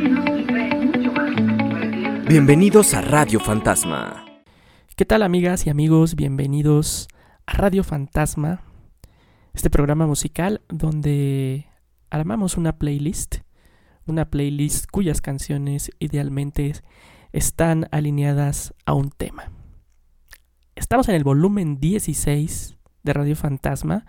Bienvenidos a Radio Fantasma. ¿Qué tal, amigas y amigos? Bienvenidos a Radio Fantasma, este programa musical donde armamos una playlist cuyas canciones idealmente están alineadas a un tema. Estamos en el volumen 16 de Radio Fantasma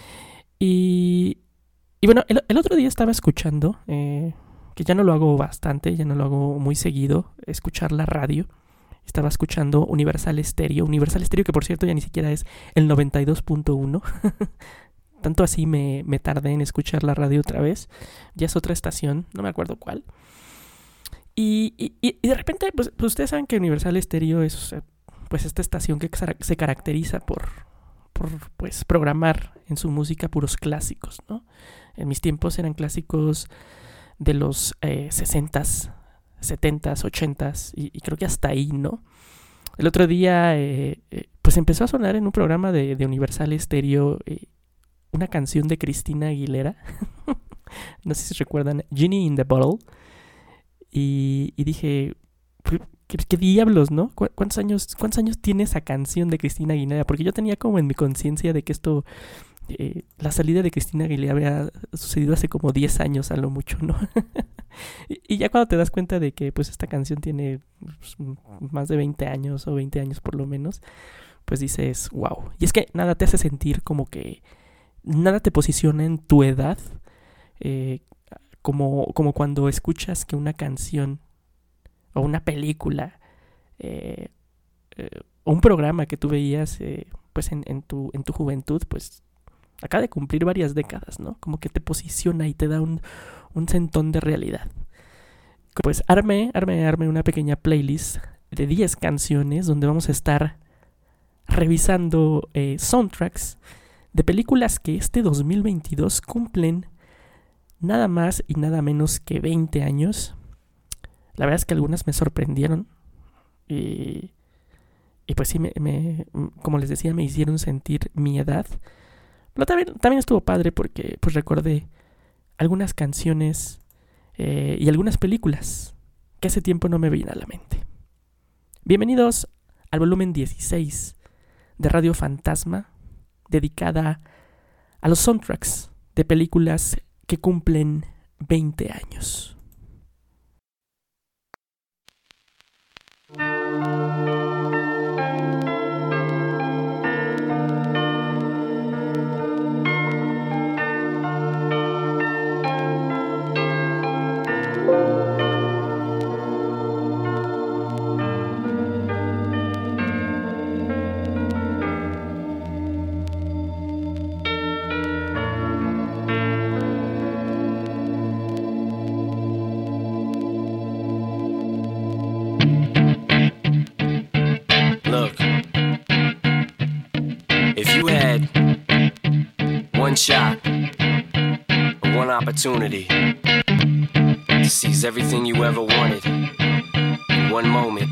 y bueno, el otro día estaba escuchando, que ya no lo hago bastante, ya no lo hago muy seguido, escuchar la radio. Estaba escuchando Universal Stereo que por cierto ya ni siquiera es el 92.1. Tanto así me tardé en escuchar la radio otra vez. Ya es otra estación, no me acuerdo cuál. Y de repente, pues ustedes saben que Universal Stereo es pues esta estación que se caracteriza por pues programar en su música puros clásicos, ¿no? En mis tiempos eran clásicos de los 60s, 70s, 80s y creo que hasta ahí, ¿no? El otro día pues empezó a sonar en un programa de Universal Stereo una canción de Cristina Aguilera. No sé si recuerdan, Genie in the Bottle. Y dije, ¿qué diablos, no? ¿Cuántos años tiene esa canción de Cristina Aguilera? Porque yo tenía como en mi conciencia de que esto... la salida de Cristina Aguilera había sucedido hace como 10 años a lo mucho, ¿no? y ya cuando te das cuenta de que pues esta canción tiene pues, más de 20 años o 20 años por lo menos, pues dices, wow. Y es que nada te hace sentir como que nada te posiciona en tu edad, como cuando escuchas que una canción o una película o un programa que tú veías pues en tu juventud, pues acaba de cumplir varias décadas, ¿no? Como que te posiciona y te da un sentón de realidad. Pues armé una pequeña playlist de 10 canciones donde vamos a estar revisando soundtracks de películas que este 2022 cumplen nada más y nada menos que 20 años. La verdad es que algunas me sorprendieron y pues sí, como les decía, me hicieron sentir mi edad. Pero también estuvo padre porque pues recordé algunas canciones y algunas películas que hace tiempo no me venían a la mente. Bienvenidos al volumen 16 de Radio Fantasma, dedicada a los soundtracks de películas que cumplen 20 años. One shot, one opportunity to seize everything you ever wanted in one moment.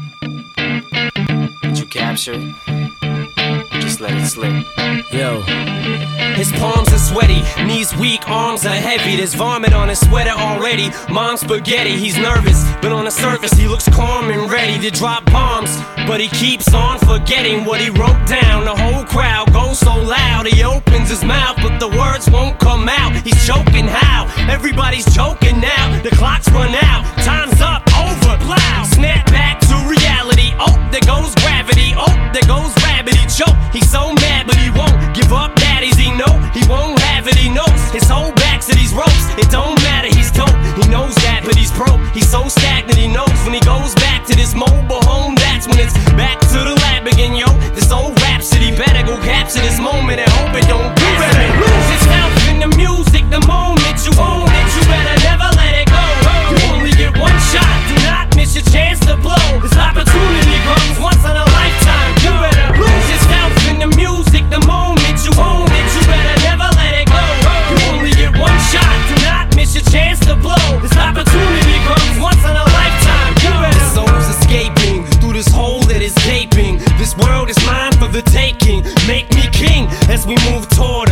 Did you capture it? Just let it slip. Yo. His palms are sweaty, knees weak, arms are heavy. There's vomit on his sweater already. Mom's spaghetti, he's nervous, but on the surface he looks calm and ready to drop bombs. But he keeps on forgetting what he wrote down. The whole crowd goes so loud, he opens his mouth, but the words won't come out. He's choking how? Everybody's choking now. The clock's run out, time's up, over, plow. Snap back to reality, oh, there goes gravity. Oh, there goes rabbit, he choke. He's so mad, but he won't give up. Daddies, he know he won't have it, he knows his whole back's to these ropes. It don't matter, he's dope, he knows that, but he's broke. He's so stagnant, he knows when he goes back to this mobile home, that's when it's back to the lab again, yo. This old rhapsody better go capture this moment and hope it don't you better lose yourself in the music the moment you own it. You better never let it go. You only get one shot, do not miss your chance to blow. This opportunity comes once in a lifetime. You better lose yourself in the music the moment you own it. You better never let it go. You only get one shot, do not miss your chance to blow. This opportunity comes once in a lifetime. You better. The soul's escaping through this hole that is gaping. This world is mine for the taking. Make me king as we move toward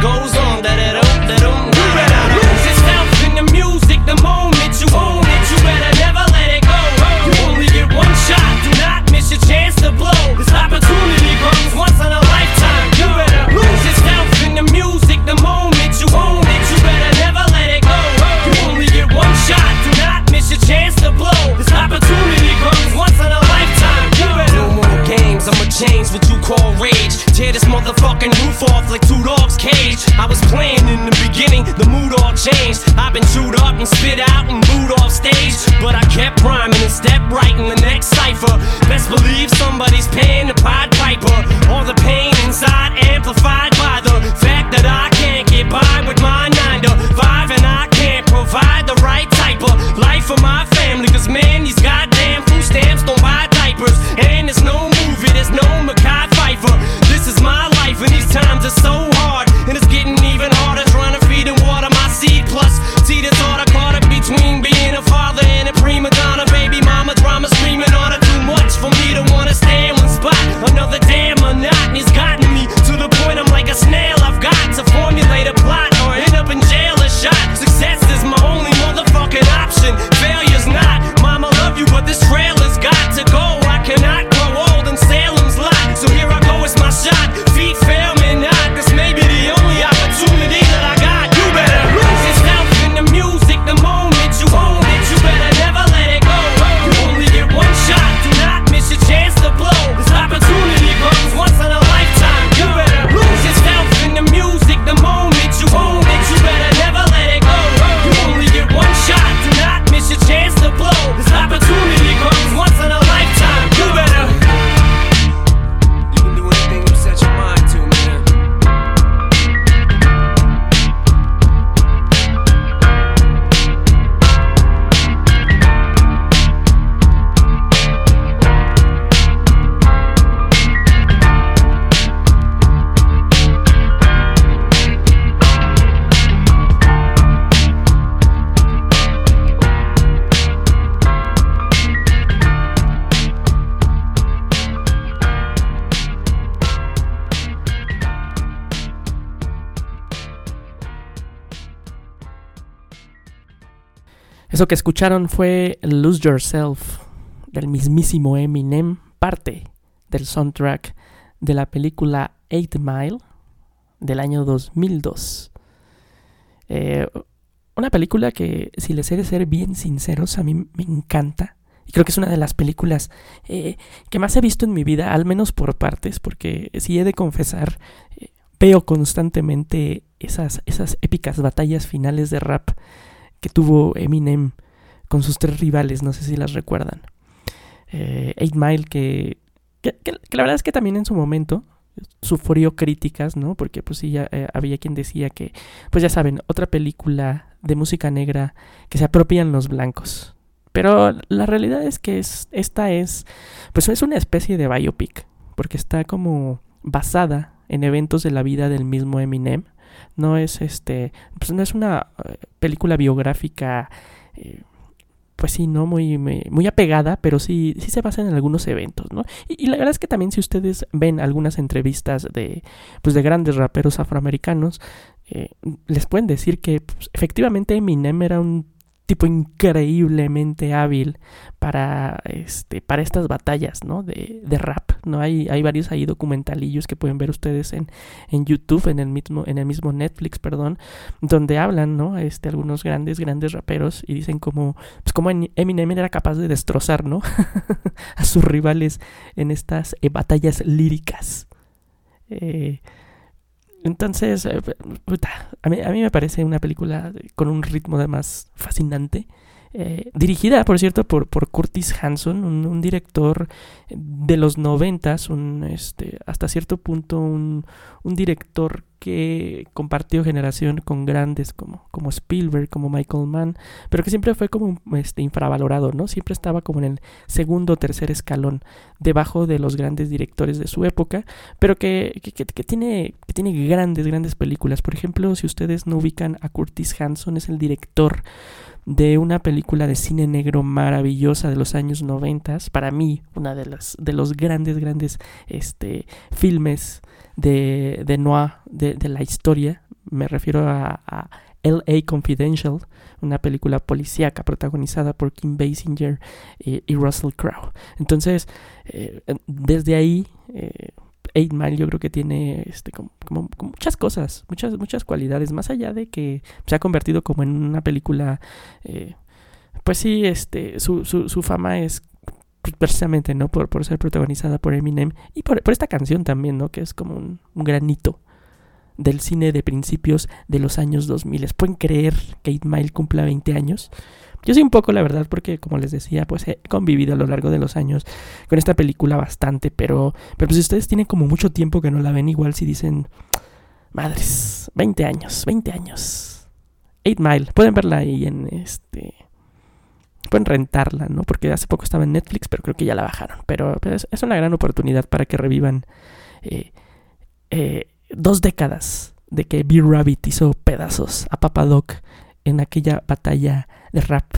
goes on. You better lose yourself in the music the moment you own it. You better never let it go. You only get one shot, do not miss your chance to blow. This opportunity comes once in a lifetime. You better lose yourself in the music the moment you own it. You better never let it go. You only get one shot, do not miss your chance to blow. This opportunity comes once in a lifetime. You better no more games, I'ma change what you call rage. Tear this motherfucking roof off like two dogs' cage. I was playing in the beginning, the mood all changed. I've been chewed up and spit out and booed off stage, but I kept rhyming and stepped right in the next cipher. Best believe somebody's paying the Pied Piper. All the pain inside amplified by the fact that I can't get by with my 9 to 5, and I can't provide the right type of life for my family. Cause man, these goddamn food stamps don't buy diapers, and there's no movie, there's no Mekhi Phifer. This is my life and these times are so hard, and it's getting even harder trying to feed and water my seed. Plus, see the thought I caught up between being a father and a prima donna. Baby mama drama screaming on her, too much for me to wanna stay in one spot. Another damn monotony's gotten me to the point I'm like a snail. I've got to formulate a plot or end up in jail or shot. Success is my only motherfucking option, failure's not. Mama love you, but this trailer's got to go. I cannot grow old in Salem's Lot, so here I go, it's my shot. Feet fail me not, this may be the only opportunity that I got. You better lose yourself in the music the moment you own it. You better never let it go. You only get one shot, do not miss your chance to blow. This opportunity comes once in a lifetime. You better lose yourself in the music the moment you own it. You better never let it go. You only get one shot, do not miss your chance to blow. This opportunity comes once in a lifetime. You better. You can do anything you set your mind to, man. Eso que escucharon fue Lose Yourself del mismísimo Eminem, parte del soundtrack de la película 8 Mile del año 2002. Una película que, si les he de ser bien sinceros, a mí me encanta. Y creo que es una de las películas que más he visto en mi vida, al menos por partes, porque si he de confesar, veo constantemente esas épicas batallas finales de rap que tuvo Eminem con sus 3 rivales, no sé si las recuerdan. 8 Mile, que la verdad es que también en su momento sufrió críticas, ¿no? Porque pues sí, ya había quien decía que, pues ya saben, otra película de música negra que se apropian los blancos. Pero la realidad es que esta es una especie de biopic, porque está como basada en eventos de la vida del mismo Eminem. No es no es una película biográfica, pues sí, no muy apegada, pero sí se basa en algunos eventos, ¿no? Y la verdad es que también, si ustedes ven algunas entrevistas de grandes raperos afroamericanos, les pueden decir que pues, efectivamente Eminem era un tipo increíblemente hábil para estas batallas, ¿no? de rap, ¿no? Hay varios ahí documentalillos que pueden ver ustedes en YouTube, en el mismo Netflix, perdón, donde hablan, ¿no? Algunos grandes raperos, y dicen como Eminem era capaz de destrozar, ¿no? a sus rivales en estas batallas líricas. Entonces, a mí me parece una película con un ritmo además fascinante, dirigida, por cierto, por Curtis Hanson, un director de los 90s, hasta cierto punto un director que compartió generación con grandes como Spielberg, como Michael Mann, pero que siempre fue como infravalorado, ¿no? Siempre estaba como en el segundo o tercer escalón, debajo de los grandes directores de su época, pero que tiene grandes películas. Por ejemplo, si ustedes no ubican a Curtis Hanson, es el director de una película de cine negro maravillosa de los años 90, para mí una de los grandes filmes de noir de la historia, Me refiero a L.A. Confidential, una película policíaca protagonizada por Kim Basinger y Russell Crowe. Entonces, desde ahí, 8 Mile yo creo que tiene como muchas cosas, muchas cualidades, más allá de que se ha convertido como en una película, pues sí, su fama es precisamente, ¿no? Por ser protagonizada por Eminem y por esta canción también, ¿no? Que es como un granito del cine de principios de los años 2000. ¿Pueden creer que 8 Mile cumpla 20 años? Yo sí un poco, la verdad, porque como les decía, pues he convivido a lo largo de los años con esta película bastante, pero pues si ustedes tienen como mucho tiempo que no la ven, igual si dicen, madres, 20 años. 8 Mile, pueden verla ahí pueden rentarla, ¿no? Porque hace poco estaba en Netflix, pero creo que ya la bajaron. Pero es una gran oportunidad para que revivan 2 décadas de que B-Rabbit hizo pedazos a Papa Doc en aquella batalla de rap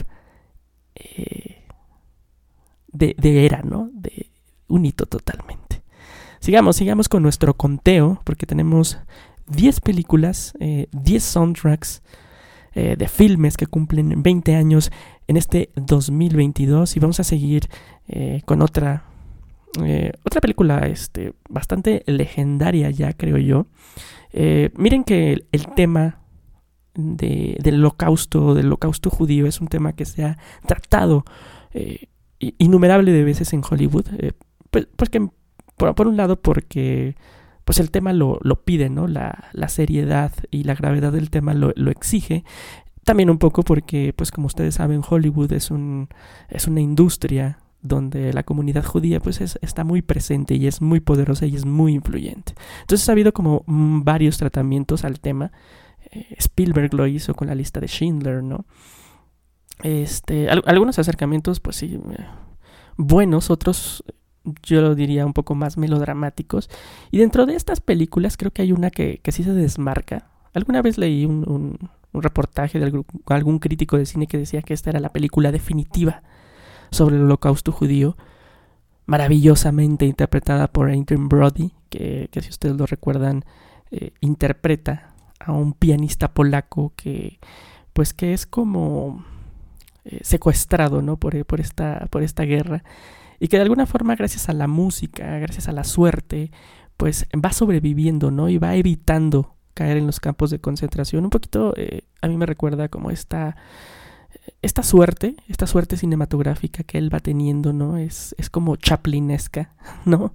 de era, ¿no? De un hito totalmente. Sigamos con nuestro conteo, porque tenemos 10 películas, 10 soundtracks de filmes que cumplen 20 años en este 2022, y vamos a seguir con otra película bastante legendaria ya, creo yo. Miren que el tema del holocausto judío es un tema que se ha tratado innumerable de veces en Hollywood, pues porque, por un lado porque pues el tema lo pide, ¿no? La seriedad y la gravedad del tema lo exige. También un poco porque, pues como ustedes saben, Hollywood es una industria donde la comunidad judía pues está muy presente y es muy poderosa y es muy influyente. Entonces ha habido como varios tratamientos al tema. Spielberg lo hizo con la lista de Schindler, ¿no? Algunos acercamientos pues sí, buenos, otros yo lo diría un poco más melodramáticos. Y dentro de estas películas creo que hay una que sí se desmarca. Alguna vez leí un reportaje de algún crítico de cine que decía que esta era la película definitiva sobre el holocausto judío, maravillosamente interpretada por Adrien Brody, que si ustedes lo recuerdan, interpreta a un pianista polaco que es como secuestrado, ¿no? por esta guerra, y que de alguna forma, gracias a la música, gracias a la suerte, pues va sobreviviendo, ¿no? Y va evitando caer en los campos de concentración. Un poquito a mí me recuerda como esta suerte cinematográfica que él va teniendo, ¿no? Es como chaplinesca, ¿no?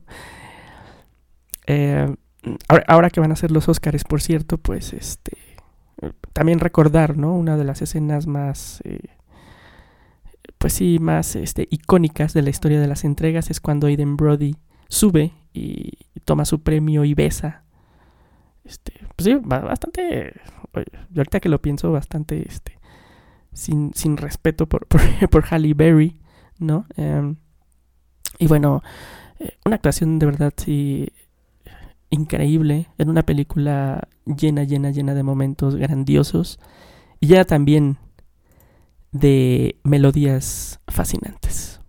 Ahora que van a ser los Óscares, por cierto, pues también recordar, ¿no? Una de las escenas más más icónicas de la historia de las entregas es cuando Adrien Brody sube y toma su premio y besa. Pues sí, bastante, yo ahorita que lo pienso, bastante sin respeto por Halle Berry, ¿no? Y bueno, una actuación de verdad sí increíble en una película llena de momentos grandiosos y ya también de melodías fascinantes.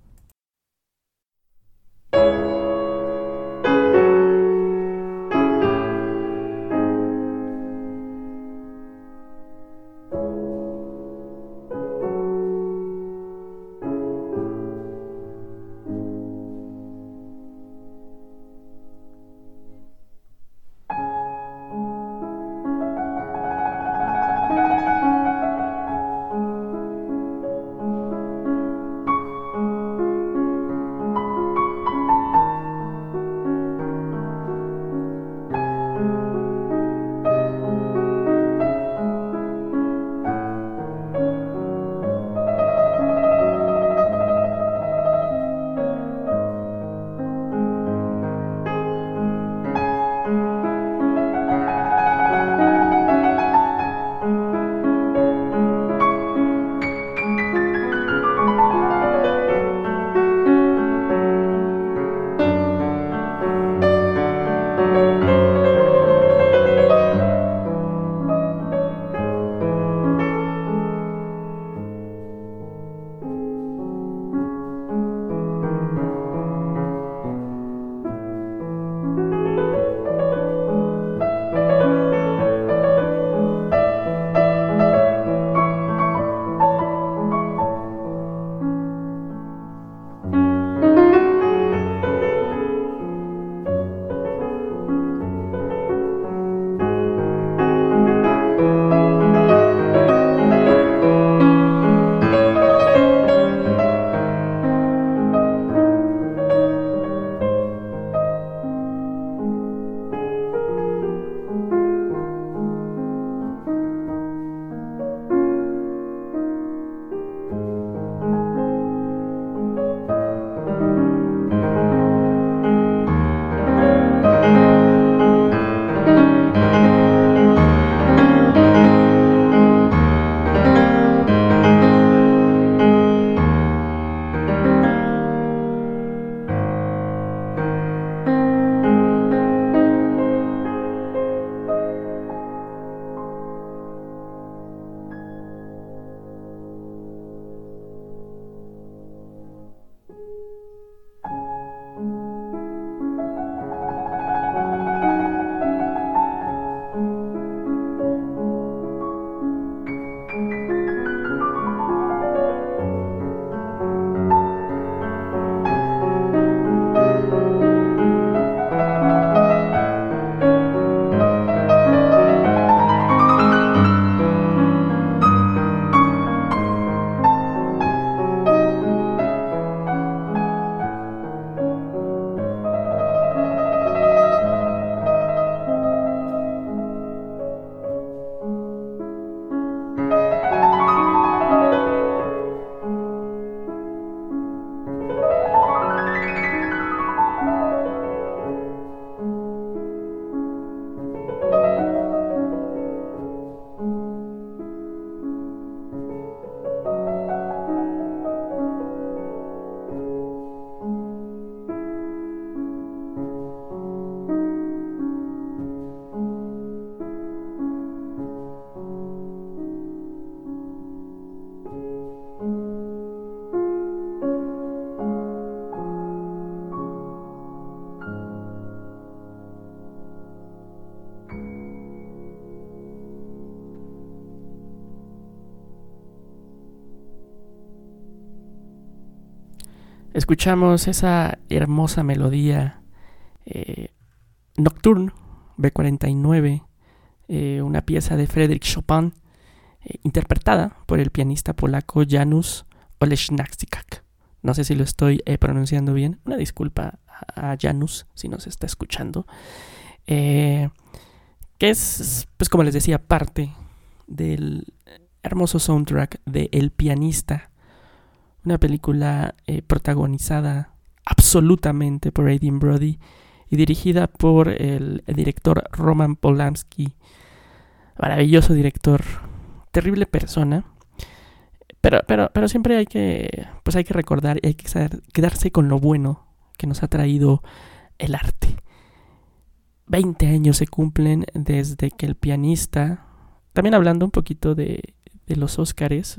Escuchamos esa hermosa melodía Nocturne B49, una pieza de Frédéric Chopin, interpretada por el pianista polaco Janusz Olejniczak. No sé si lo estoy pronunciando bien. Una disculpa a Janusz si nos está escuchando. Que es, pues como les decía, parte del hermoso soundtrack de El pianista. Una película protagonizada absolutamente por Adrien Brody y dirigida por el director Roman Polanski. Maravilloso director, terrible persona. Pero siempre hay que recordar y hay que quedarse con lo bueno que nos ha traído el arte. 20 años se cumplen desde que El pianista, también hablando un poquito de los Óscares,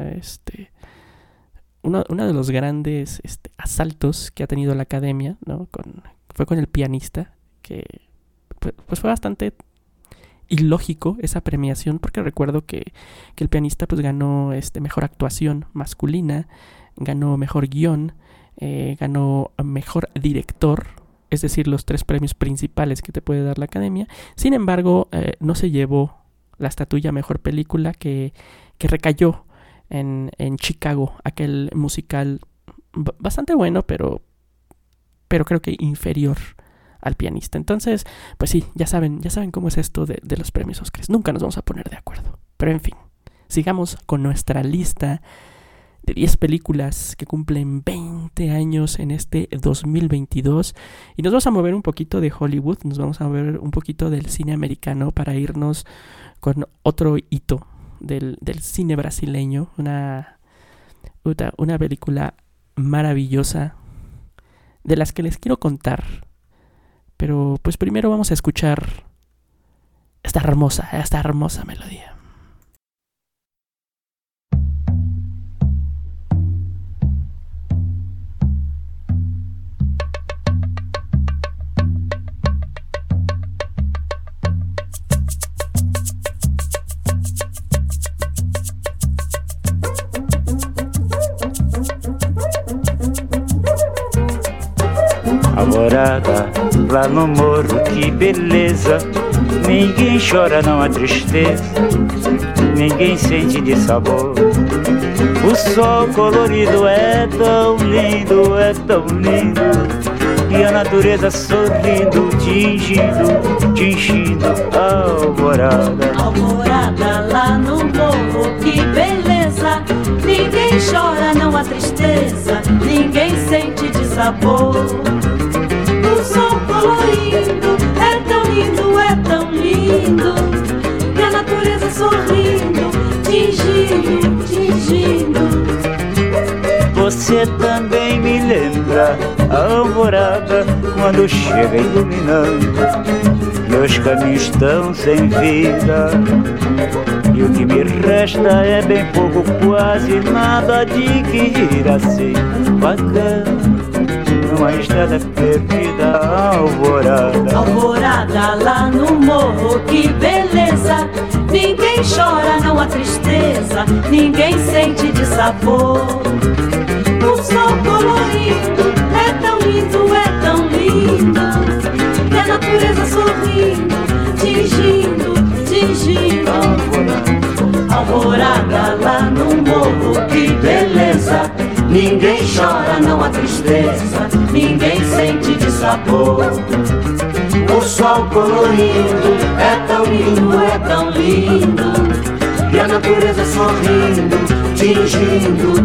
uno de los grandes asaltos que ha tenido la academia, ¿no? Fue con El pianista, que pues fue bastante ilógico esa premiación, porque recuerdo que El pianista pues ganó mejor actuación masculina, ganó mejor guión, ganó mejor director, es decir, los 3 premios principales que te puede dar la academia. Sin embargo, no se llevó la estatuilla mejor película que recayó en Chicago, aquel musical bastante bueno, pero creo que inferior al pianista. Entonces, pues sí, ya saben cómo es esto de los premios Óscar. Nunca nos vamos a poner de acuerdo. Pero en fin, sigamos con nuestra lista de 10 películas que cumplen 20 años en este 2022. Y nos vamos a mover un poquito de Hollywood, nos vamos a mover un poquito del cine americano para irnos con otro hito del cine brasileño. Una película maravillosa de las que les quiero contar. Pero pues primero vamos a escuchar esta hermosa melodía. Alvorada lá no morro, que beleza. Ninguém chora, não há tristeza, ninguém sente de sabor. O sol colorido é tão lindo, é tão lindo. E a natureza sorrindo, tingindo a alvorada. Alvorada lá no morro, que beleza. Ninguém chora, não há tristeza, ninguém sente de sabor. O sol colorido é tão lindo, é tão lindo. E a natureza sorrindo, tingindo. Você também me lembra a alvorada, quando chega iluminando. Meus caminhos estão sem vida, e o que me resta é bem pouco, quase nada de que ir assim bacana. Numa estrada perdida, alvorada. Alvorada lá no morro, que beleza. Ninguém chora, não há tristeza, ninguém sente de sabor. O sol colorido é tão lindo, é tão lindo. E a natureza sorrindo, tingindo. Alvorada lá no morro, que beleza. Ninguém chora, não há tristeza, ninguém sente de sabor. O sol colorido é tão lindo, é tão lindo. E a natureza sorrindo, tingindo.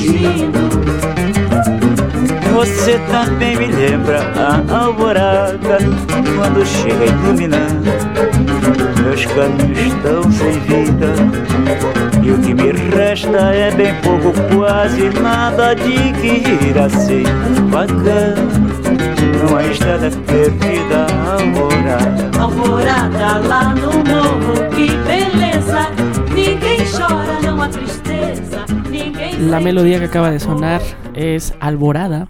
Você também me lembra a alvorada, quando chega iluminando. Meus caminhos estão sem vida, e o que me resta é bem pouco, quase nada de que ir assim bacana. Numa estrada perdida, alvorada. Alvorada lá no morro, que beleza. Ninguém chora, não há tristeza, ninguém. La melodía que acaba de sonar es Alvorada,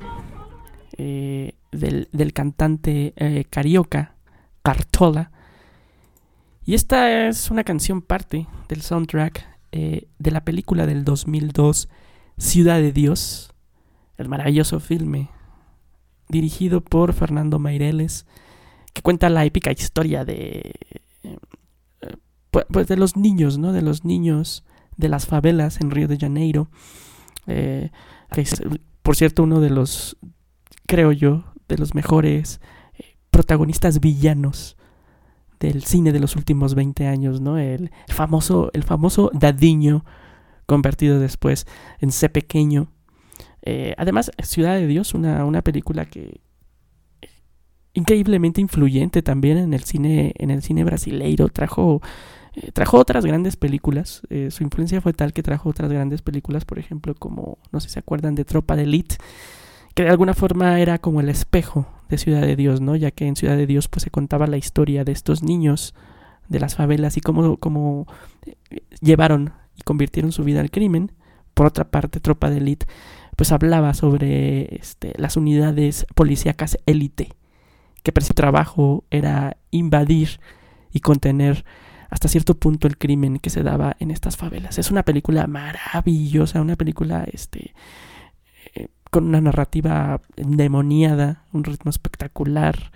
del cantante carioca Cartola. Y esta es una canción parte del soundtrack de la película del 2002 Ciudad de Dios, el maravilloso filme dirigido por Fernando Meireles, que cuenta la épica historia de pues de los niños, ¿no? De los niños de las favelas en Río de Janeiro, que es, por cierto, uno de los, creo yo, de los mejores protagonistas villanos del cine de los últimos 20 años, ¿no? El famoso Dadinho, convertido después en C pequeño. Además, Ciudad de Dios, una película que increíblemente influyente también en el cine brasileiro. Trajo otras grandes películas. Su influencia fue tal que trajo otras grandes películas, por ejemplo, como, no sé si se acuerdan de Tropa de Elite, que de alguna forma era como el espejo de Ciudad de Dios, ¿no? Ya que en Ciudad de Dios pues se contaba la historia de estos niños de las favelas y cómo llevaron y convirtieron su vida al crimen. Por otra parte, Tropa de Elite pues hablaba sobre las unidades policíacas élite, que para su trabajo era invadir y contener hasta cierto punto el crimen que se daba en estas favelas. Es una película maravillosa, una película con una narrativa endemoniada, un ritmo espectacular,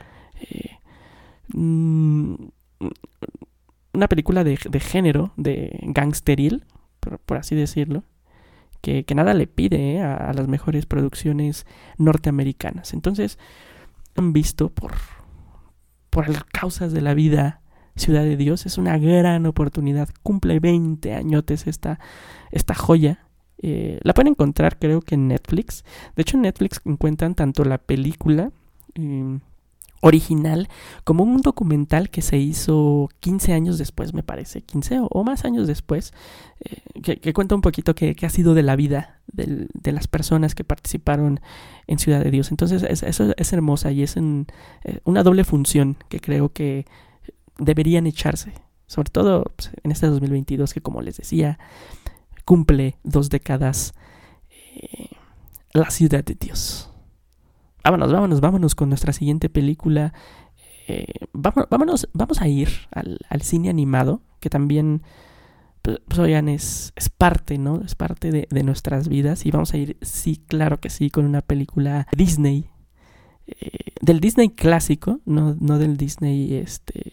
una película de género, de gangsteril, por así decirlo, que nada le pide a las mejores producciones norteamericanas. Entonces, han visto por las causas de la vida Ciudad de Dios, es una gran oportunidad. Cumple 20 añotes esta joya. La pueden encontrar, creo que en Netflix. De hecho, en Netflix encuentran tanto la película original como un documental que se hizo 15 años después, me parece, 15 o más años después, que cuenta un poquito qué ha sido de la vida de las personas que participaron en Ciudad de Dios. Entonces, eso es hermosa y es una doble función que creo que deberían echarse, sobre todo pues, en este 2022 que, como les decía, cumple 2 décadas la Ciudad de Dios. Vámonos con nuestra siguiente película. Vamos a ir al cine animado, que también, pues oigan, es parte, ¿no? Es parte de nuestras vidas. Y vamos a ir, sí, claro que sí, con una película Disney, del Disney clásico, no del Disney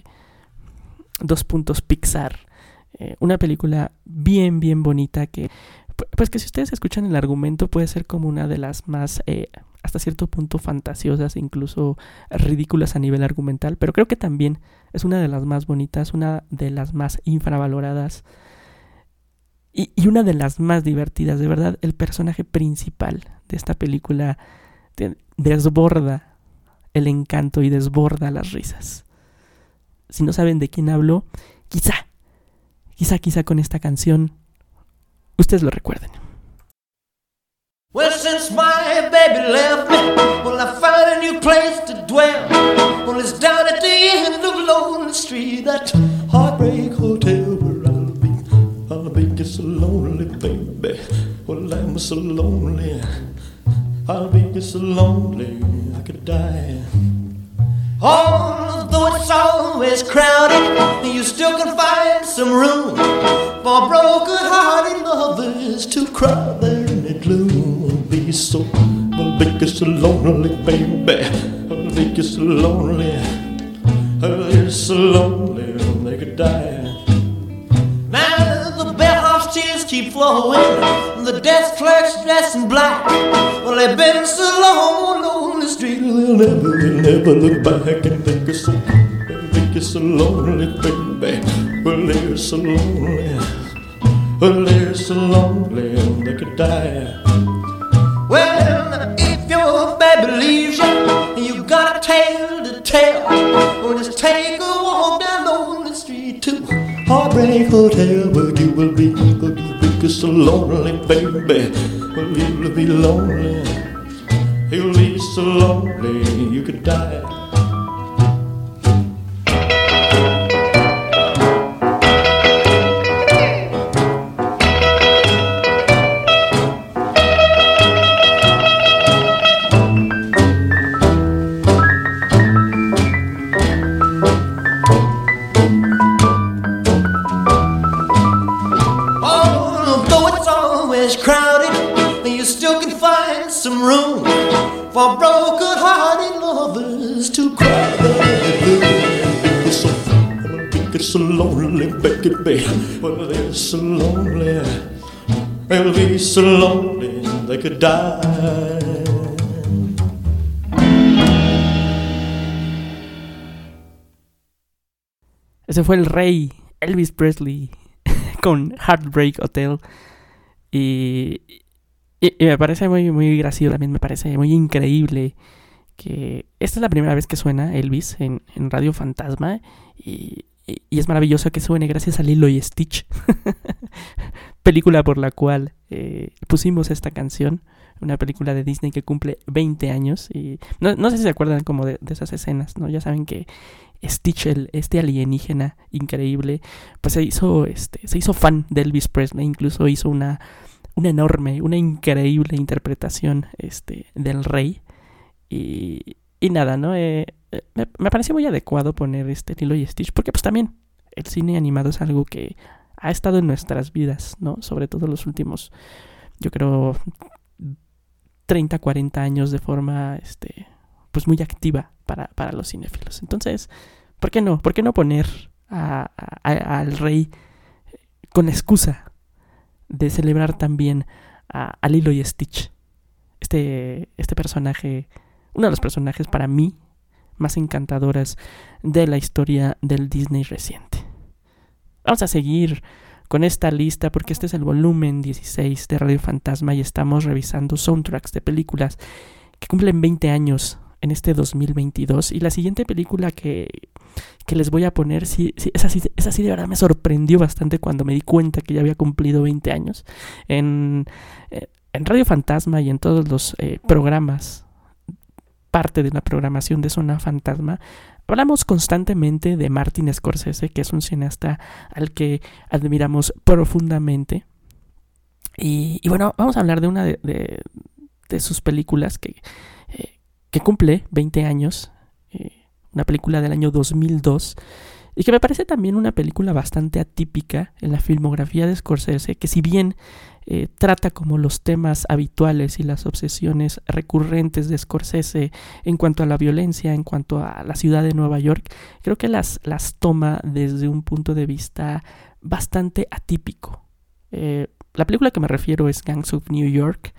2 puntos Pixar. Una película bien bonita que, pues que si ustedes escuchan el argumento puede ser como una de las más hasta cierto punto fantasiosas, incluso ridículas a nivel argumental, pero creo que también es una de las más bonitas, una de las más infravaloradas y una de las más divertidas. De verdad, el personaje principal de esta película desborda el encanto y desborda las risas. Si no saben de quién hablo, quizá con esta canción ustedes lo recuerden. Well, since my baby left me, well, I found a new place to dwell. Well, it's down at the end of Lonely Street, that heartbreak hotel where I'll be just so lonely, baby. Well, I'm so lonely, I'll be just so lonely, I could die. Although it's always crowded, you still can find some room for broken-hearted lovers to cry there in the gloom. I'll be so lonely, baby. I'll be so lonely. I'll so lonely they could die. Now the bellhop's tears keep flowing, the desk clerk's dressed in black. Well, they've been so long on the street, they'll never look back and think it's so lonely, baby. Well, they're so lonely. Well, they're so lonely they could die. Well, if your baby leaves you, you got a tale to tell. Well, just take a walk down Lonely Street to Heartbreak Hotel, where you will be so lonely, baby. Well, you'll be lonely. You'll be so lonely you could die. some room for broken-hearted lovers to cry. It's so lonely, Becky, babe. Well, they're so lonely. They'll be so lonely they could die. Ese fue el rey Elvis Presley con Heartbreak Hotel. Y me parece muy, muy gracioso. También me parece muy increíble que esta es la primera vez que suena Elvis en Radio Fantasma. Y es maravilloso que suene gracias a Lilo y Stitch. Película por la cual pusimos esta canción. Una película de Disney que cumple 20 años. Y no sé si se acuerdan como de esas escenas, ¿no? Ya saben que Stitch, este alienígena increíble, pues se hizo fan de Elvis Presley. Incluso hizo una increíble interpretación del rey. Y nada, ¿no? Me pareció muy adecuado poner Lilo y Stitch, porque pues también el cine animado es algo que ha estado en nuestras vidas, ¿no? Sobre todo los últimos, yo creo, 30, 40 años de forma pues muy activa para los cinéfilos. Entonces, ¿por qué no? ¿Por qué no poner al rey con la excusa de celebrar también a Lilo y Stitch? Este personaje, uno de los personajes para mí más encantadoras de la historia del Disney reciente. Vamos a seguir con esta lista porque este es el volumen 16 de Radio Fantasma y estamos revisando soundtracks de películas que cumplen 20 años en este 2022. Y la siguiente película que les voy a poner, esa sí de verdad me sorprendió bastante cuando me di cuenta que ya había cumplido 20 años. En Radio Fantasma y en todos los programas, parte de la programación de Zona Fantasma, hablamos constantemente de Martin Scorsese, que es un cineasta al que admiramos profundamente. Y bueno, vamos a hablar de una de sus películas que cumple 20 años, una película del año 2002, y que me parece también una película bastante atípica en la filmografía de Scorsese, que si bien trata como los temas habituales y las obsesiones recurrentes de Scorsese en cuanto a la violencia, en cuanto a la ciudad de Nueva York, creo que las toma desde un punto de vista bastante atípico. La película que me refiero es Gangs of New York,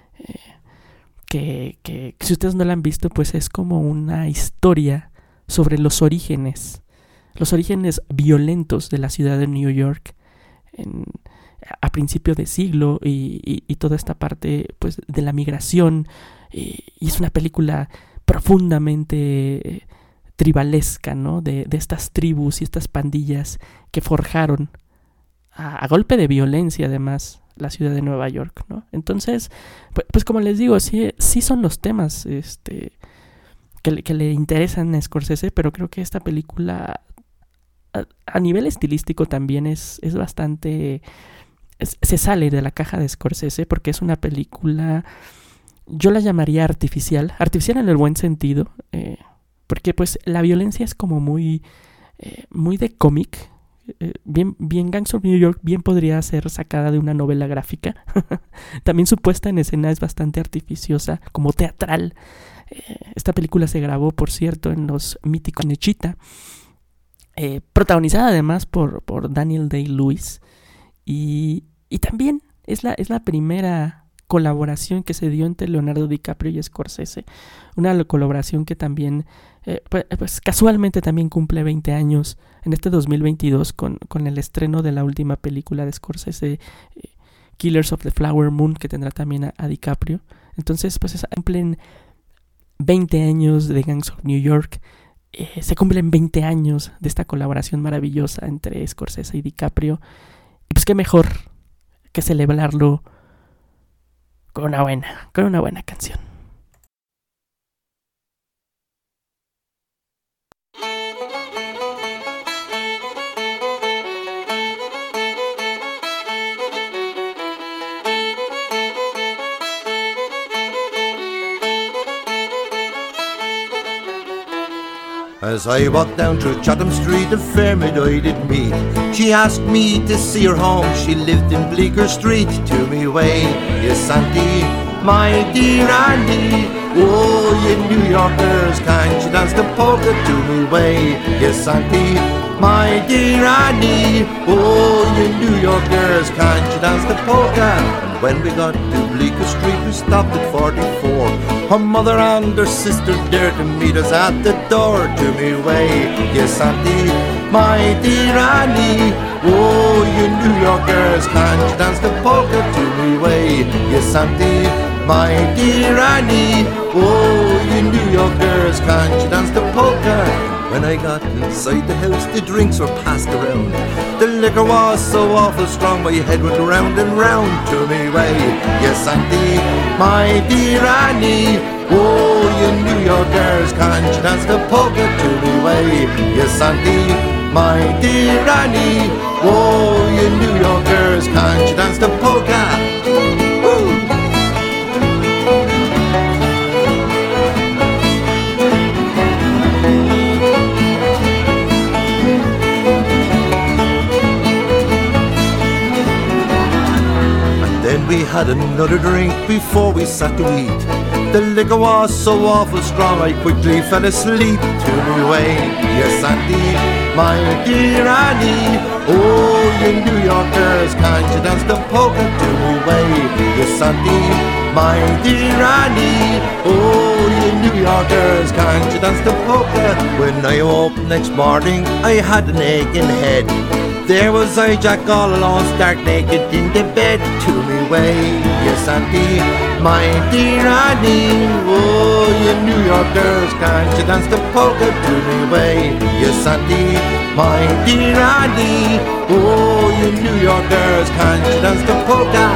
que si ustedes no la han visto, pues es como una historia sobre los orígenes violentos de la ciudad de New York a principio de siglo y toda esta parte pues de la migración, y es una película profundamente tribalesca, ¿no? De estas tribus y estas pandillas que forjaron a golpe de violencia además la ciudad de Nueva York, ¿no? Entonces, pues como les digo, sí son los temas que le interesan a Scorsese, pero creo que esta película a nivel estilístico también es bastante... se sale de la caja de Scorsese, porque es una película, yo la llamaría artificial en el buen sentido, porque pues la violencia es como muy de cómic. Bien Gangs of New York bien podría ser sacada de una novela gráfica. También su puesta en escena es bastante artificiosa, como teatral. Esta película se grabó, por cierto, en los míticos Nechita, protagonizada además por Daniel Day-Lewis, y también es la primera colaboración que se dio entre Leonardo DiCaprio y Scorsese, una colaboración que también pues casualmente también cumple 20 años en este 2022 con el estreno de la última película de Scorsese, Killers of the Flower Moon, que tendrá también a DiCaprio. Entonces pues cumplen 20 años de Gangs of New York, se cumplen 20 años de esta colaboración maravillosa entre Scorsese y DiCaprio, y pues qué mejor que celebrarlo con una buena canción. As I walked down through Chatham Street, a fair maid I did meet. She asked me to see her home. She lived in Bleecker Street. To me way, yes, Auntie, my dear Annie. Oh, you New Yorkers, can't you dance the polka to me way? Yes, Auntie, my dear Annie. Oh, you New Yorkers, can't you dance the polka? And when we got to Bleecker Street, we stopped at 44. Her mother and her sister dared to meet us at the door to me way. Yes, Auntie, my dear Annie. Oh, you New Yorkers, can't you dance the polka to me way? Yes, Auntie, my dear Annie. Oh, you New Yorkers, can't you dance the polka? When I got inside the house, the drinks were passed around. The liquor was so awful strong, my head went round and round to me way. Yes, Auntie, my dear Annie. Oh, you New Yorkers, can't you dance the polka to me way? Yes, Auntie, my dear Annie. Oh, you New Yorkers, can't you dance the polka? Woo! Then we had another drink before we sat to eat. The liquor was so awful strong, I quickly fell asleep to me way. Yes, Auntie, my dear Annie. Oh, you New Yorkers, can't you dance the polka to me way? Yes, Auntie, my dear Annie. Oh, you New Yorkers, can't you dance the polka? When I woke next morning, I had an aching head. There was I, Jack, all alone, stark naked in the bed to me way. Yes, Auntie, my dear Annie. Oh, you New Yorkers, can't you dance the polka to me way? Yes, Auntie, my dear Annie. Oh, you New Yorkers, can't you dance the polka?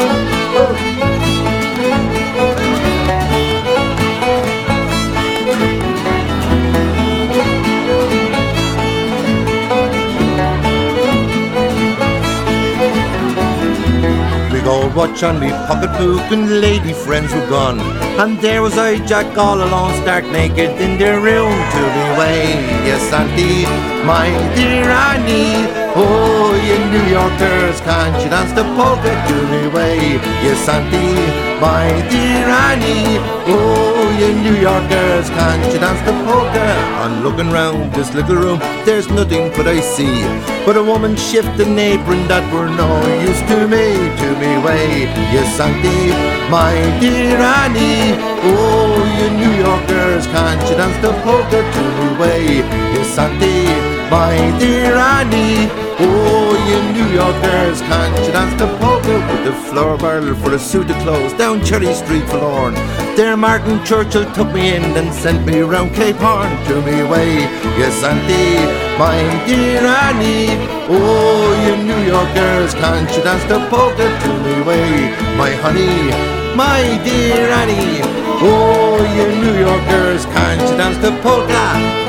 Old watch on me pocketbook and lady friends were gone. And there was I, Jack, all alone, stark naked in their room to me way. Yes, Auntie, my dear Annie. Oh, you New Yorkers, can't you dance the polka to me way? Yes, Auntie, my dear Annie. Oh, you New Yorkers, can't you dance the polka? On looking round this little room, there's nothing but I see but a woman shift an apron that were no use to me way. Yes, Auntie, my dear Annie. Oh, you New Yorkers, can't you dance the polka to me way? Yes, Auntie, my dear Annie. Oh, you New Yorkers, can't you dance the polka? With the floor barrel for a suit of clothes down Cherry Street, Forlorn. There Martin Churchill took me in and sent me round Cape Horn to me way. Yes, Auntie, my dear Annie. Oh, you New Yorkers, can't you dance the polka to me way? My honey, my dear Annie. Oh, you New Yorkers, can't you dance the polka?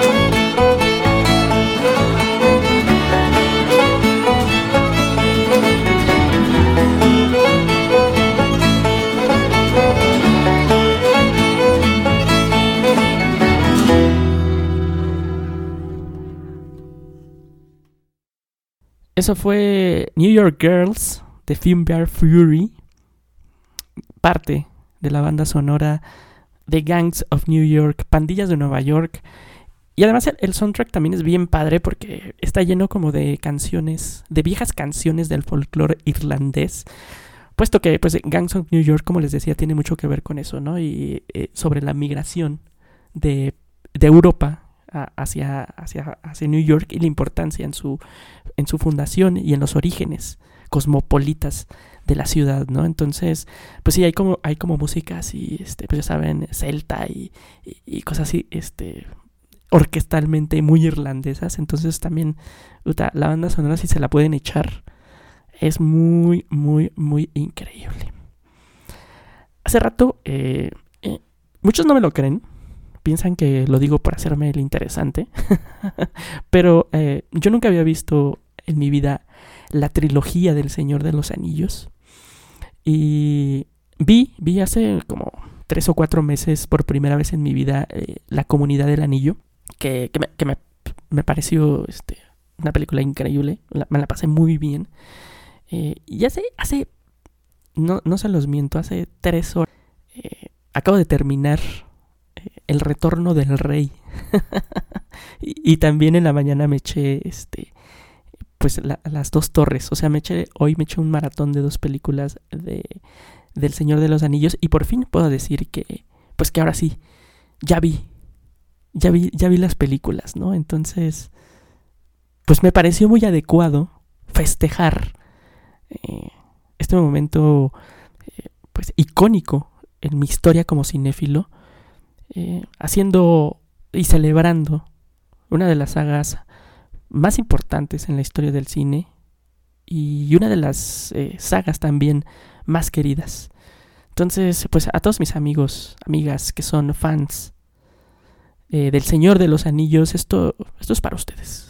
Eso fue New York Girls de Fimbulful Fury, parte de la banda sonora de Gangs of New York, Pandillas de Nueva York. Y además el soundtrack también es bien padre porque está lleno como de canciones, de viejas canciones del folclore irlandés, puesto que pues Gangs of New York, como les decía, tiene mucho que ver con eso, ¿no? Y sobre la migración de Europa hacia New York y la importancia en su fundación y en los orígenes cosmopolitas de la ciudad, ¿no? Entonces, pues sí, hay como música así, pues ya saben, celta y cosas así, orquestalmente muy irlandesas. Entonces también, la banda sonora, si se la pueden echar, es muy, muy, muy increíble. Hace rato, muchos no me lo creen, piensan que lo digo por hacerme el interesante, pero yo nunca había visto en mi vida la trilogía del Señor de los Anillos. Y vi hace como 3 o 4 meses por primera vez en mi vida La Comunidad del Anillo, que me pareció una película increíble, me la pasé muy bien. Y hace no se los miento, hace 3 horas acabo de terminar El Retorno del Rey. y también en la mañana me eché pues las dos torres. O sea, hoy me eché un maratón de 2 películas del Señor de los Anillos. Y por fin puedo decir que ahora sí, ya vi las películas, ¿no? Entonces, pues me pareció muy adecuado festejar este momento pues icónico en mi historia como cinéfilo, haciendo y celebrando una de las sagas más importantes en la historia del cine y una de las sagas también más queridas. Entonces, pues a todos mis amigos, amigas que son fans del Señor de los Anillos, esto es para ustedes.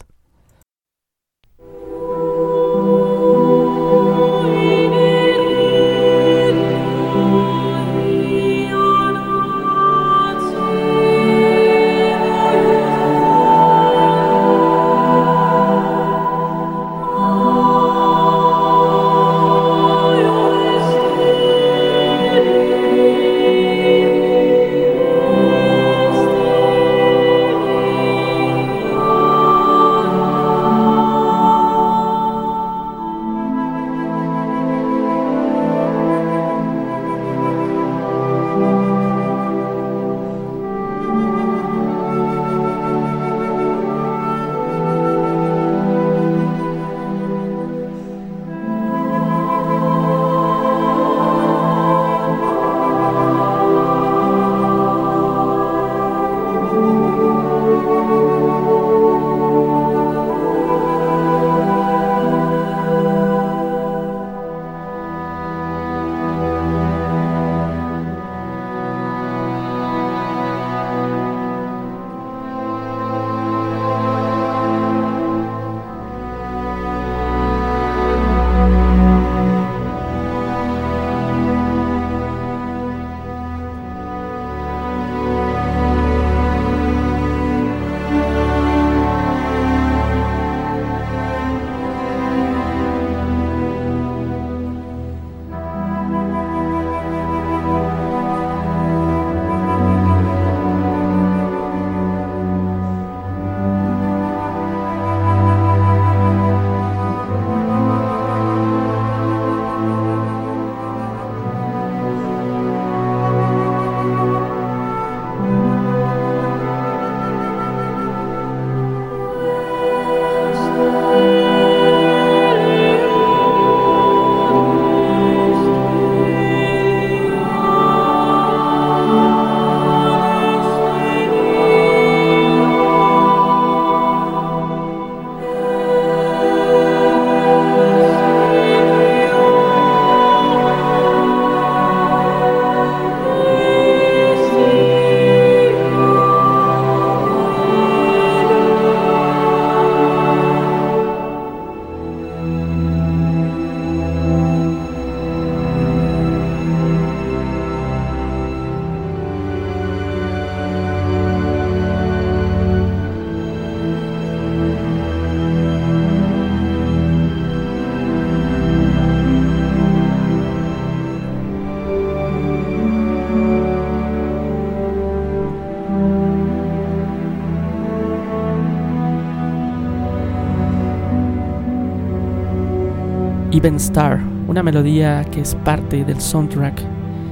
Even Star, una melodía que es parte del soundtrack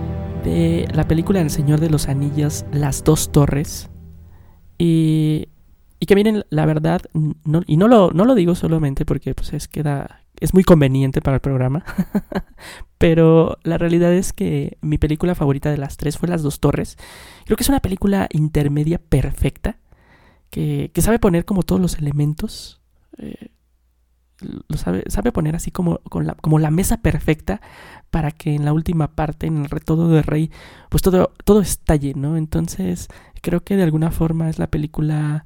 de la película El Señor de los Anillos, Las Dos Torres. Y que miren, la verdad, no lo digo solamente porque pues es muy conveniente para el programa, pero la realidad es que mi película favorita de las 3 fue Las Dos Torres. Creo que es una película intermedia perfecta, que sabe poner como todos los elementos, lo sabe poner así como la mesa perfecta para que en la última parte, en el Retorno del Rey, pues todo estalle, ¿no? Entonces creo que de alguna forma es la película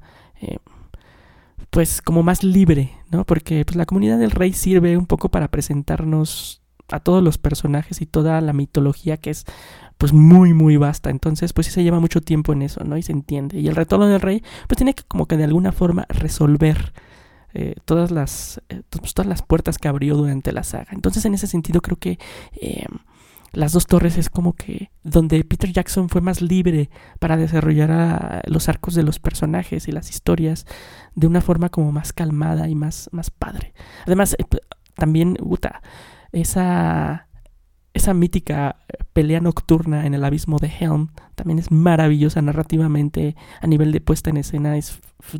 pues como más libre, ¿no? Porque pues la Comunidad del Rey sirve un poco para presentarnos a todos los personajes y toda la mitología, que es pues muy muy vasta. Entonces pues sí se lleva mucho tiempo en eso, ¿no? Y se entiende. Y el Retorno del Rey pues tiene que como que de alguna forma resolver todas las puertas que abrió durante la saga. Entonces en ese sentido creo que Las Dos Torres es como que donde Peter Jackson fue más libre para desarrollar los arcos de los personajes y las historias de una forma como más calmada y más padre. Además, también esa mítica pelea nocturna en el abismo de Helm también es maravillosa narrativamente, a nivel de puesta en escena es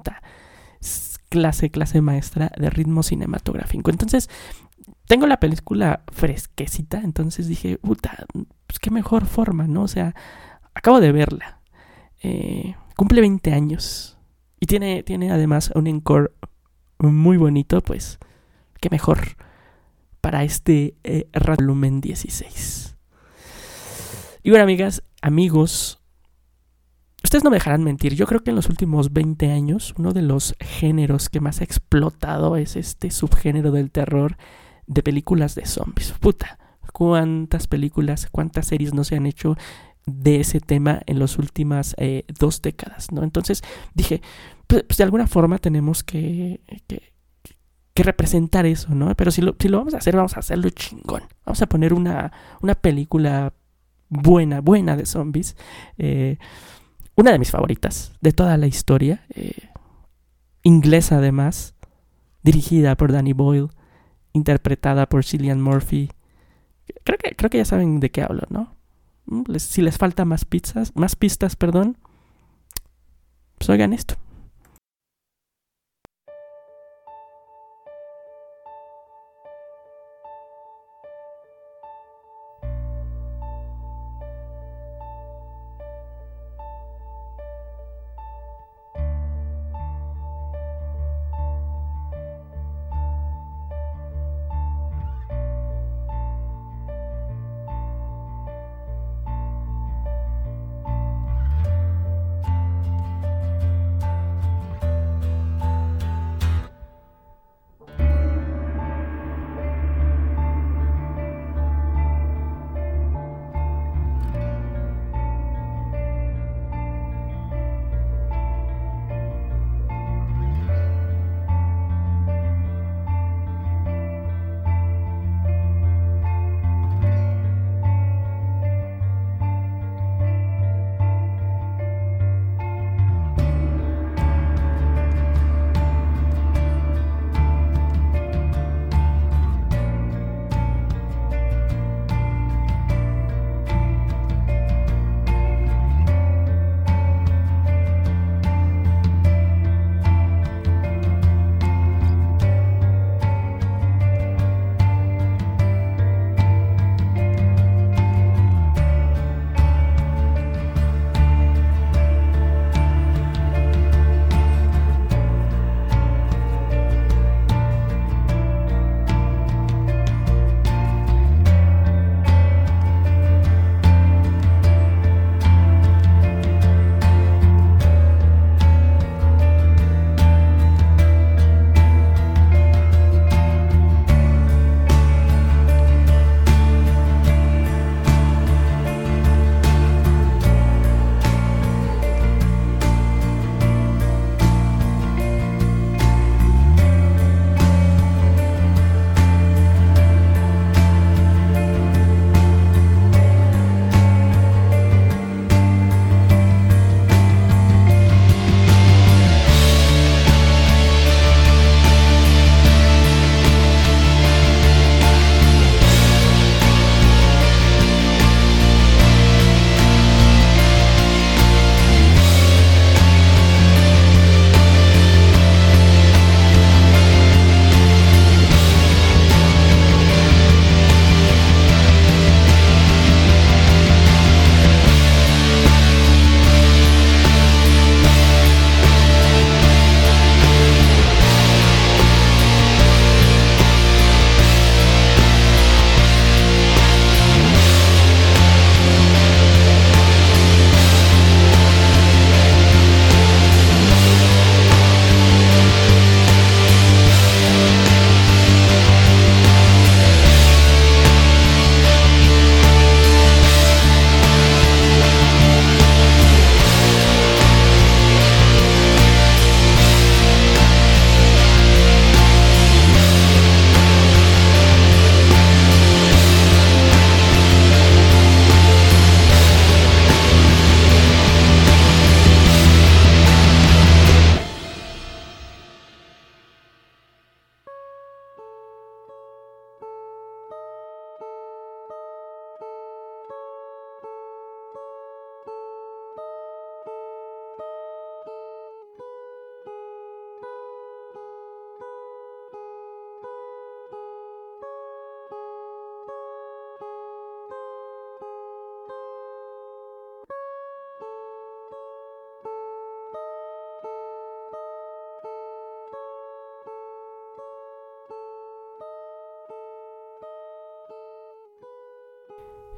clase maestra de ritmo cinematográfico. Entonces, tengo la película fresquecita, entonces dije, pues qué mejor forma, ¿no? O sea, acabo de verla. Cumple 20 años y tiene además un encore muy bonito, pues qué mejor para este volumen 16. Y bueno, amigas, amigos, ustedes no me dejarán mentir. Yo creo que en los últimos 20 años uno de los géneros que más ha explotado es este subgénero del terror de películas de zombies. Cuántas películas, cuántas series no se han hecho de ese tema en las últimas 2 décadas, ¿no? Entonces dije, pues de alguna forma tenemos que representar eso, ¿no? Pero si lo vamos a hacer, vamos a hacerlo chingón. Vamos a poner una película buena de zombies. Una de mis favoritas de toda la historia. Inglesa además. Dirigida por Danny Boyle. Interpretada por Cillian Murphy. Creo que ya saben de qué hablo, ¿no? Si les falta más pistas, pues oigan esto.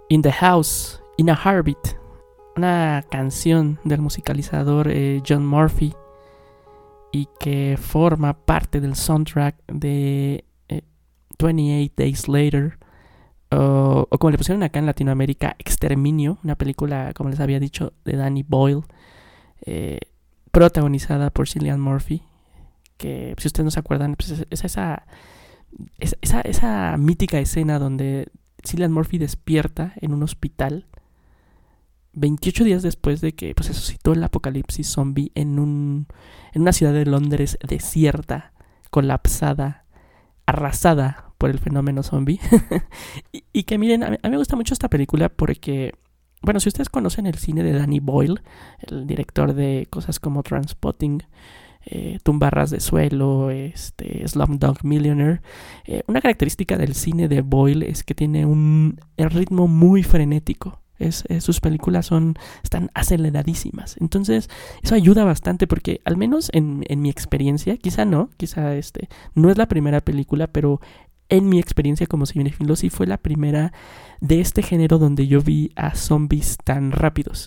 In the House, In a Heartbeat, una canción del musicalizador John Murphy y que forma parte del soundtrack de 28 Days Later, o como le pusieron acá en Latinoamérica, Exterminio, una película, como les había dicho, de Danny Boyle, protagonizada por Cillian Murphy, que si ustedes no se acuerdan, pues es esa mítica escena donde Cillian Murphy despierta en un hospital 28 días después de que pues, se suscitó el apocalipsis zombie en una ciudad de Londres desierta, colapsada, arrasada por el fenómeno zombie. y que miren, a mí me gusta mucho esta película porque, bueno, si ustedes conocen el cine de Danny Boyle, el director de cosas como Trainspotting, Tumba a ras de suelo, Slumdog Millionaire, una característica del cine de Boyle es que tiene el ritmo muy frenético. Sus películas están aceleradísimas. Entonces eso ayuda bastante porque al menos en mi experiencia, quizá no es la primera película, pero en mi experiencia como cinéfilo sí fue la primera de este género donde yo vi a zombies tan rápidos.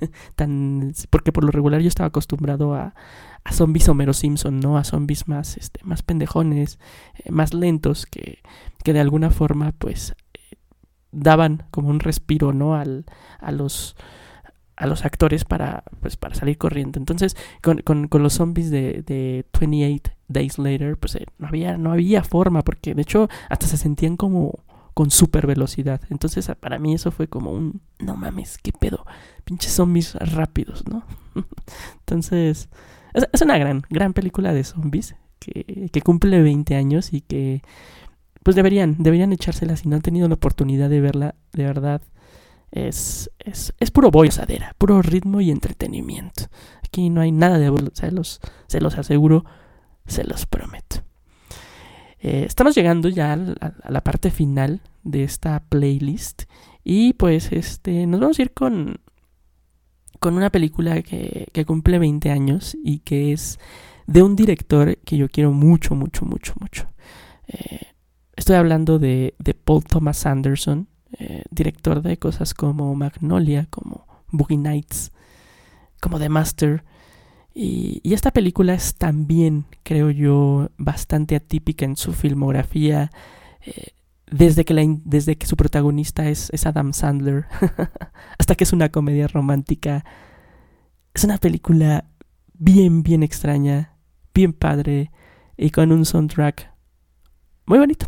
Porque por lo regular yo estaba acostumbrado a zombies Homero Simpson, ¿no? A zombies más pendejones, más lentos, que de alguna forma pues daban como un respiro, ¿no? a los actores para salir corriendo. Entonces con los zombies de 28 Days Later pues no había forma, porque de hecho hasta se sentían como con super velocidad. Entonces para mí eso fue como no mames, qué pedo, pinches zombies rápidos, ¿no? Entonces es una gran película de zombies que cumple 20 años y que pues deberían echársela si no han tenido la oportunidad de verla. De verdad es puro bolsadera, puro ritmo y entretenimiento. Aquí no hay nada de se los aseguro, se los prometo. Estamos llegando ya a la parte final de esta playlist y pues nos vamos a ir con una película que cumple 20 años y que es de un director que yo quiero mucho, mucho, mucho, mucho. Estoy hablando de Paul Thomas Anderson, director de cosas como Magnolia, como Boogie Nights, como The Master. Y esta película es también, creo yo, bastante atípica en su filmografía, desde que su protagonista es Adam Sandler hasta que es una comedia romántica. Es una película bien, bien extraña, bien padre y con un soundtrack muy bonito.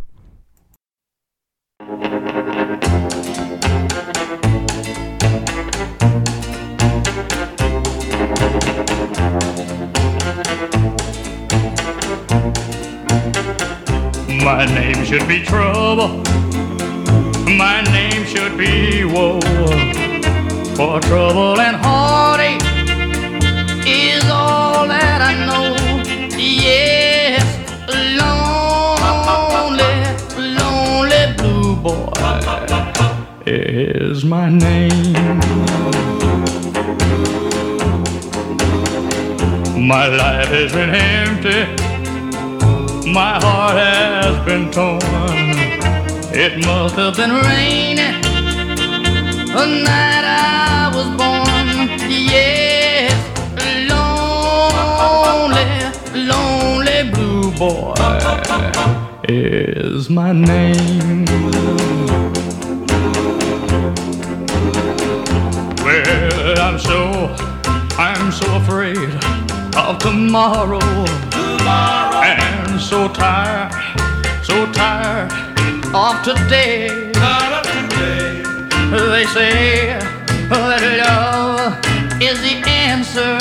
My name should be trouble. My name should be woe. For trouble and heartache is all that I know. Yes, lonely blue boy is my name. My life has been empty. My heart has been torn. It must have been raining the night I was born. Yes, lonely blue boy is my name. Well, I'm so afraid of tomorrow. And so tired of today. They say that love is the answer,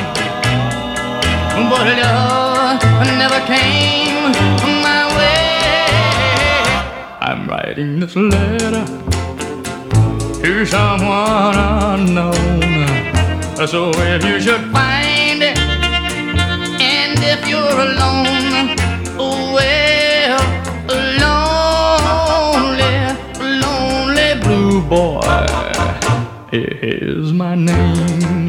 but love never came my way. I'm writing this letter to someone unknown. So if you should find it, and if you're alone, well, lonely blue boy is my name.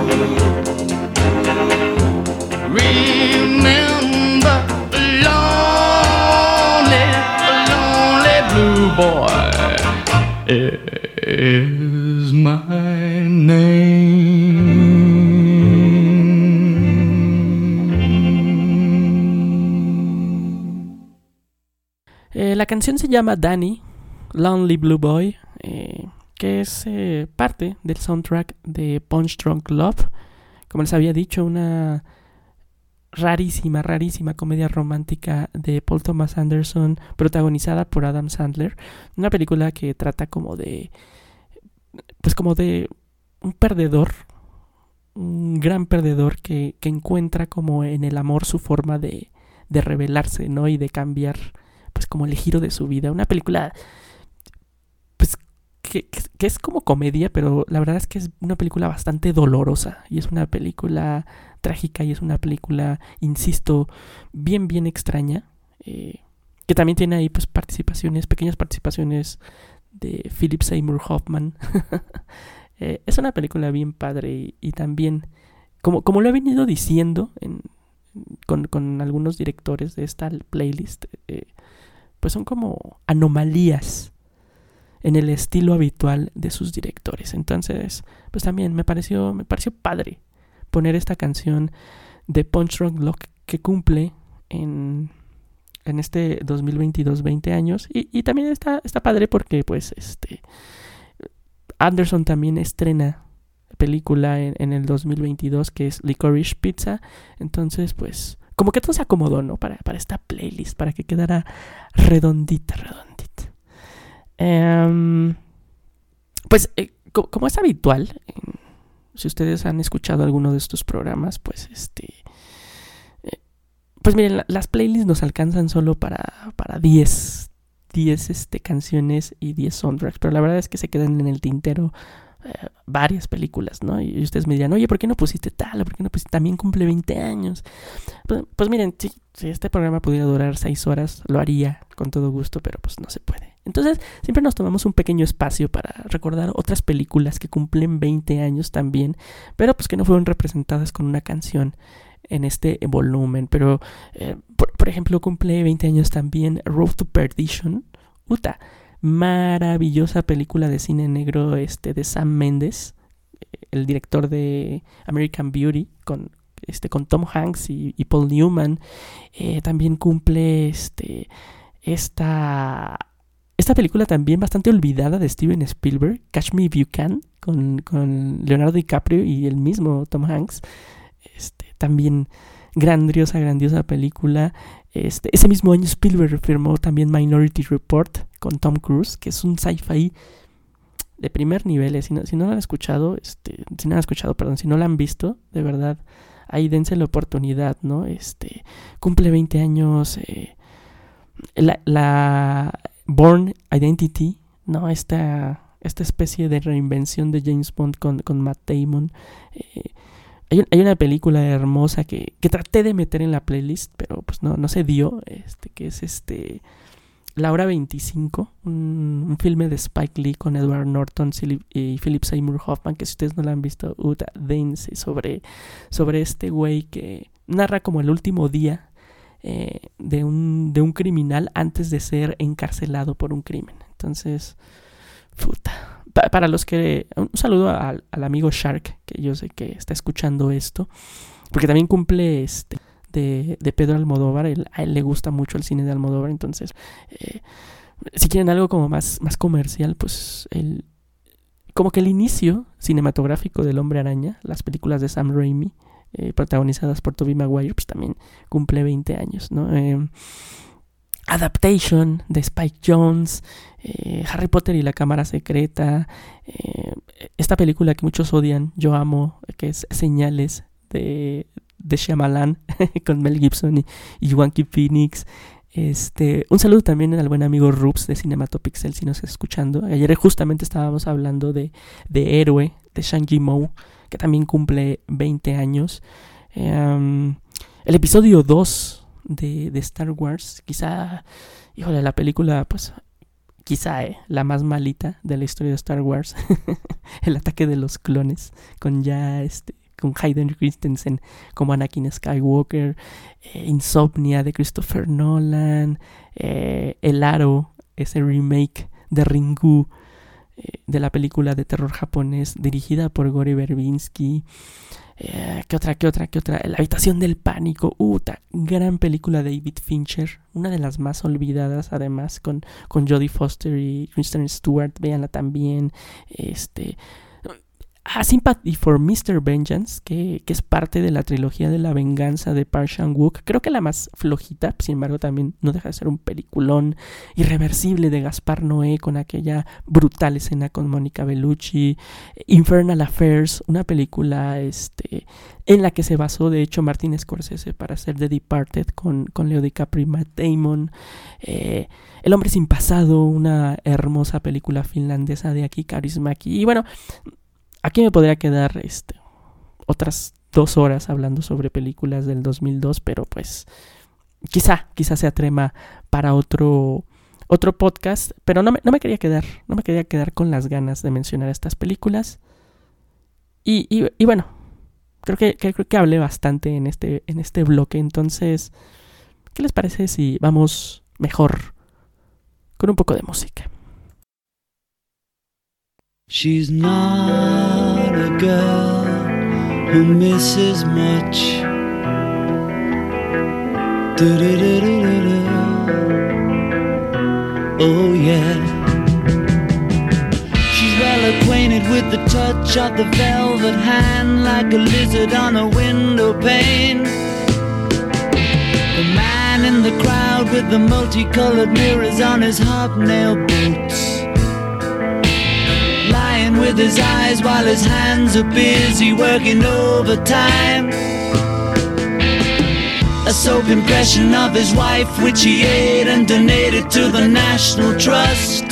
Remember, lonely blue boy is my name. La canción se llama Danny, Lonely Blue Boy, que es parte del soundtrack de Punch Drunk Love. Como les había dicho, una rarísima comedia romántica de Paul Thomas Anderson, protagonizada por Adam Sandler. Una película que trata como de un perdedor, un gran perdedor que encuentra como en el amor su forma de rebelarse, ¿no? Y de cambiar, pues, como el giro de su vida. Una película, pues, que es como comedia, pero la verdad es que es una película bastante dolorosa. Y es una película trágica y es una película, insisto, bien extraña. Que también tiene ahí, pues, pequeñas participaciones de Philip Seymour Hoffman. Es una película bien padre y también, como lo he venido diciendo con algunos directores de esta playlist, pues son como anomalías en el estilo habitual de sus directores. Entonces, pues también me pareció padre poner esta canción de Punch Drunk Love, que cumple en este 2022 20 años. Y también está padre porque, pues, Anderson también estrena película en el 2022, que es Licorice Pizza. Entonces, pues, como que todo se acomodó, ¿no? Para esta playlist, para que quedara redondita. Pues, como es habitual, si ustedes han escuchado alguno de estos programas, pues, pues miren, las playlists nos alcanzan solo para 10 canciones y 10 soundtracks, pero la verdad es que se quedan en el tintero varias películas, ¿no? Y ustedes me dirán, oye, ¿por qué no pusiste tal? ¿Por qué no pusiste? También cumple 20 años. Pues miren, si este programa pudiera durar 6 horas, lo haría con todo gusto, pero pues no se puede. Entonces, siempre nos tomamos un pequeño espacio para recordar otras películas que cumplen 20 años también, pero pues que no fueron representadas con una canción en este volumen. Pero, por ejemplo, cumple 20 años también Road to Perdition. Maravillosa película de cine negro de Sam Mendes, el director de American Beauty, con Tom Hanks y Paul Newman. También cumple esta película también bastante olvidada de Steven Spielberg, Catch Me If You Can, con Leonardo DiCaprio y el mismo Tom Hanks. También grandiosa película. Ese mismo año Spielberg firmó también Minority Report con Tom Cruise, que es un sci-fi de primer nivel. Si no lo han escuchado, si no lo han visto, de verdad, ahí dense la oportunidad, ¿no? Cumple 20 años la Bourne Identity, ¿no? Esta especie de reinvención de James Bond con Matt Damon. Hay una película hermosa que traté de meter en la playlist, pero pues no se dio, que es La Hora 25, un filme de Spike Lee con Edward Norton y Philip Seymour Hoffman, que si ustedes no lo han visto, dense sobre este güey que narra como el último día de un criminal antes de ser encarcelado por un crimen. Entonces, para los que... Un saludo al amigo Shark, que yo sé que está escuchando esto, porque también cumple de Pedro Almodóvar. A él le gusta mucho el cine de Almodóvar. Entonces, si quieren algo como más comercial, pues como que el inicio cinematográfico del Hombre Araña, las películas de Sam Raimi, protagonizadas por Tobey Maguire, pues también cumple 20 años, ¿no? Adaptation de Spike Jonze, Harry Potter y la Cámara Secreta, esta película que muchos odian, yo amo, que es Señales de Shyamalan con Mel Gibson y Joaquin Phoenix. Un saludo también al buen amigo Rups de Cinematopixel, si nos está escuchando. Ayer justamente estábamos hablando de Héroe de Zhang Yimou, que también cumple 20 años. El episodio 2 de Star Wars, quizá, híjole, la película, pues, quizá la más malita de la historia de Star Wars. El ataque de los clones, con Hayden Christensen como Anakin Skywalker. Insomnia de Christopher Nolan. El Aro, ese remake de Ringu de la película de terror japonés dirigida por Gore Verbinski. ¿Qué otra? La habitación del pánico. Gran película de David Fincher. Una de las más olvidadas, además, con Jodie Foster y Kristen Stewart. Véanla también. Sympathy for Mr. Vengeance, que es parte de la trilogía de la venganza de Park Chan-wook. Creo que la más flojita, sin embargo también no deja de ser un peliculón. Irreversible de Gaspar Noé, con aquella brutal escena con Mónica Bellucci. Infernal Affairs, una película en la que se basó de hecho Martin Scorsese para hacer The Departed con Leo DiCaprio y Matt Damon. El hombre sin pasado, una hermosa película finlandesa de Aki Kaurismäki. Y bueno, aquí me podría quedar otras 2 horas hablando sobre películas del 2002, pero pues quizá sea tema para otro podcast, pero no me quería quedar con las ganas de mencionar estas películas. Y bueno, creo que hablé bastante en este bloque, entonces, ¿qué les parece si vamos mejor con un poco de música? She's not a girl who misses much. Do-do-do-do-do-do. Oh yeah. She's well acquainted with the touch of the velvet hand, like a lizard on a window pane. The man in the crowd with the multicolored mirrors on his hobnail boots, lying with his eyes while his hands are busy working overtime. A soap impression of his wife, which he ate and donated to the National Trust.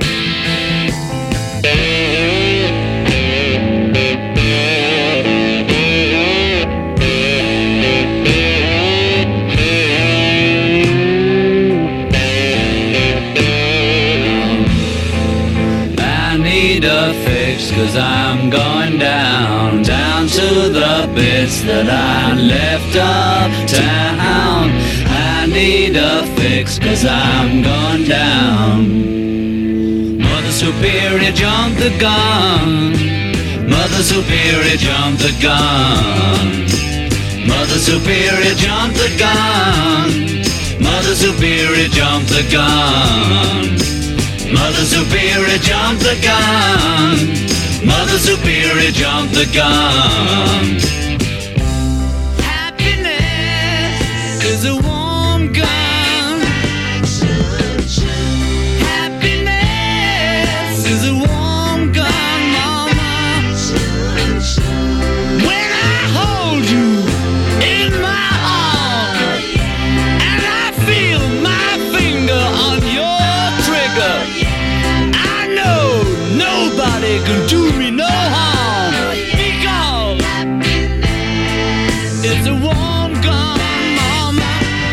Cause I'm going down to the bits that I left uptown. I need a fix cause I'm going down. Mother Superior jumped the gun. Mother Superior jumped the gun. Mother Superior jumped the gun. Mother Superior jumped the gun. Mother Superior jumped the gun. Mother Superior jumped the gun. Happiness is a warm gun. Happiness is a warm gun, mama. When I hold you in my arms and I feel my finger on your trigger, I know nobody can do me no harm, because it's a warm gun, mama.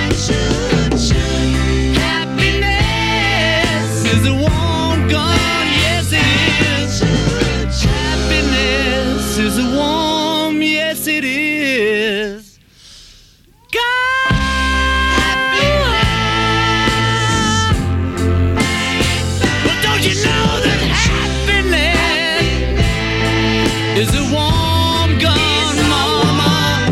Happiness is a warm gun, yes it is. Happiness is a warm, yes it is. God, but don't you know that happiness is a warm gun, mama?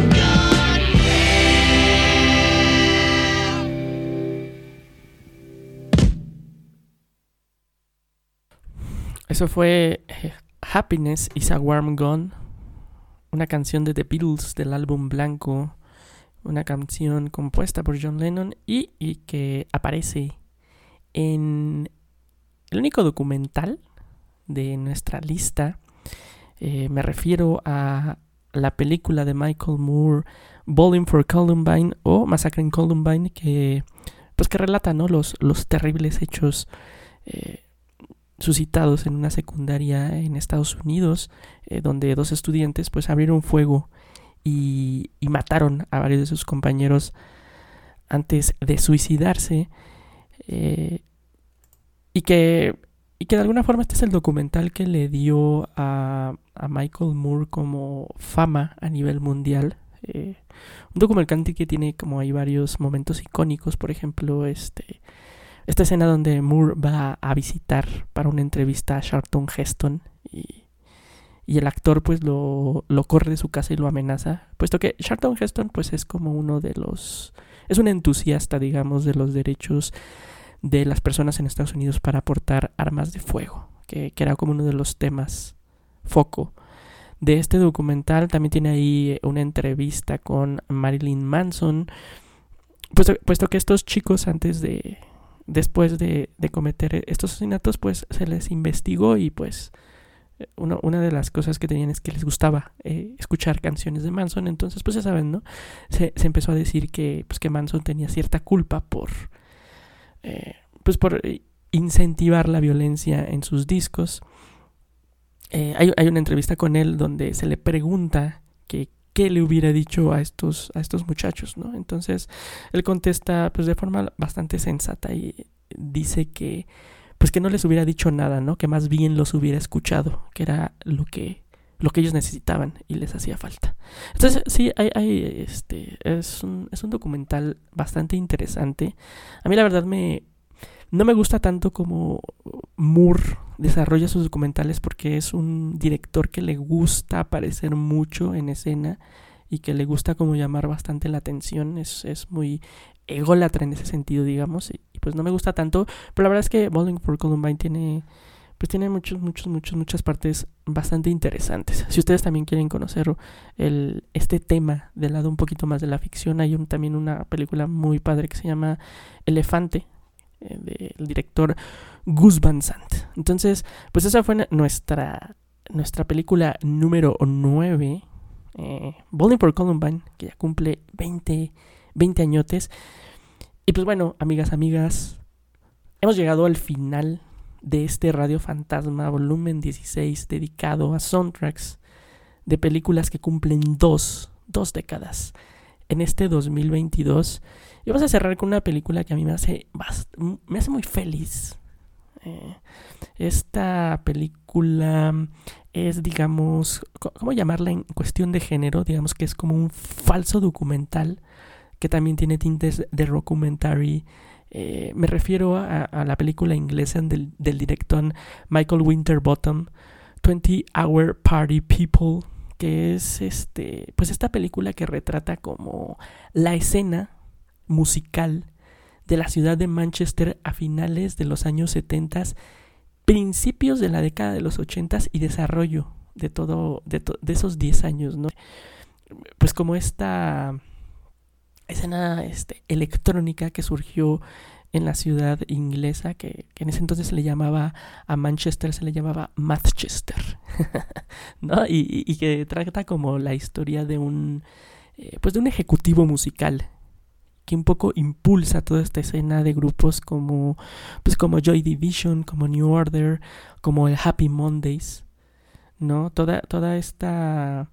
Eso fue Happiness is a Warm Gun, una canción de The Beatles del álbum Blanco, una canción compuesta por John Lennon y que aparece en el único documental de nuestra lista. Me refiero a la película de Michael Moore, Bowling for Columbine o Masacre en Columbine, que relata, ¿no?, los terribles hechos suscitados en una secundaria en Estados Unidos, donde 2 estudiantes pues abrieron fuego y mataron a varios de sus compañeros antes de suicidarse, y que de alguna forma este es el documental que le dio a Michael Moore como fama a nivel mundial. Un documental que tiene como hay varios momentos icónicos, por ejemplo esta escena donde Moore va a visitar para una entrevista a Charlton Heston y el actor pues lo corre de su casa y lo amenaza, puesto que Charlton Heston pues es como es un entusiasta, digamos, de los derechos de las personas en Estados Unidos para portar armas de fuego, que era como uno de los temas foco de este documental. También tiene ahí una entrevista con Marilyn Manson, puesto que estos chicos después de cometer estos asesinatos, pues se les investigó y pues una de las cosas que tenían es que les gustaba escuchar canciones de Manson. Entonces pues ya saben, ¿no? Se empezó a decir que Manson tenía cierta culpa por incentivar la violencia en sus discos. Hay una entrevista con él donde se le pregunta que qué le hubiera dicho a estos muchachos, ¿no? Entonces él contesta pues de forma bastante sensata y dice que pues que no les hubiera dicho nada, ¿no? Que más bien los hubiera escuchado, que era lo que ellos necesitaban y les hacía falta. Entonces sí, es un documental bastante interesante. A mí la verdad no me gusta tanto como Moore desarrolla sus documentales, porque es un director que le gusta aparecer mucho en escena y que le gusta como llamar bastante la atención. Es muy ególatra en ese sentido, digamos, y pues no me gusta tanto. Pero la verdad es que Bowling for Columbine tiene muchas partes bastante interesantes. Si ustedes también quieren conocer este tema del lado un poquito más de la ficción, hay también una película muy padre que se llama Elefante, del director Gus Van Sant. Entonces, pues esa fue nuestra película número 9, Bowling for Columbine, que ya cumple 20 añotes. Y pues bueno, amigas, hemos llegado al final de este Radio Fantasma volumen 16, dedicado a soundtracks de películas que cumplen dos décadas en este 2022. Y vamos a cerrar con una película que a mí me hace muy feliz. Esta película es, digamos, ¿cómo llamarla en cuestión de género? Digamos que es como un falso documental que también tiene tintes de documentary. Me refiero a la película inglesa del director Michael Winterbottom, 20 Hour Party People, que es pues esta película que retrata como la escena musical de la ciudad de Manchester a finales de los años 70, principios de la década de los 80 y desarrollo de esos 10 años, ¿no? Pues como esta escena electrónica que surgió en la ciudad inglesa, que en ese entonces se le llamaba a Manchester, se le llamaba Manchester, ¿no? Y que trata como la historia de un ejecutivo musical que un poco impulsa toda esta escena de grupos como Joy Division, como New Order, como el Happy Mondays, ¿no? Toda esta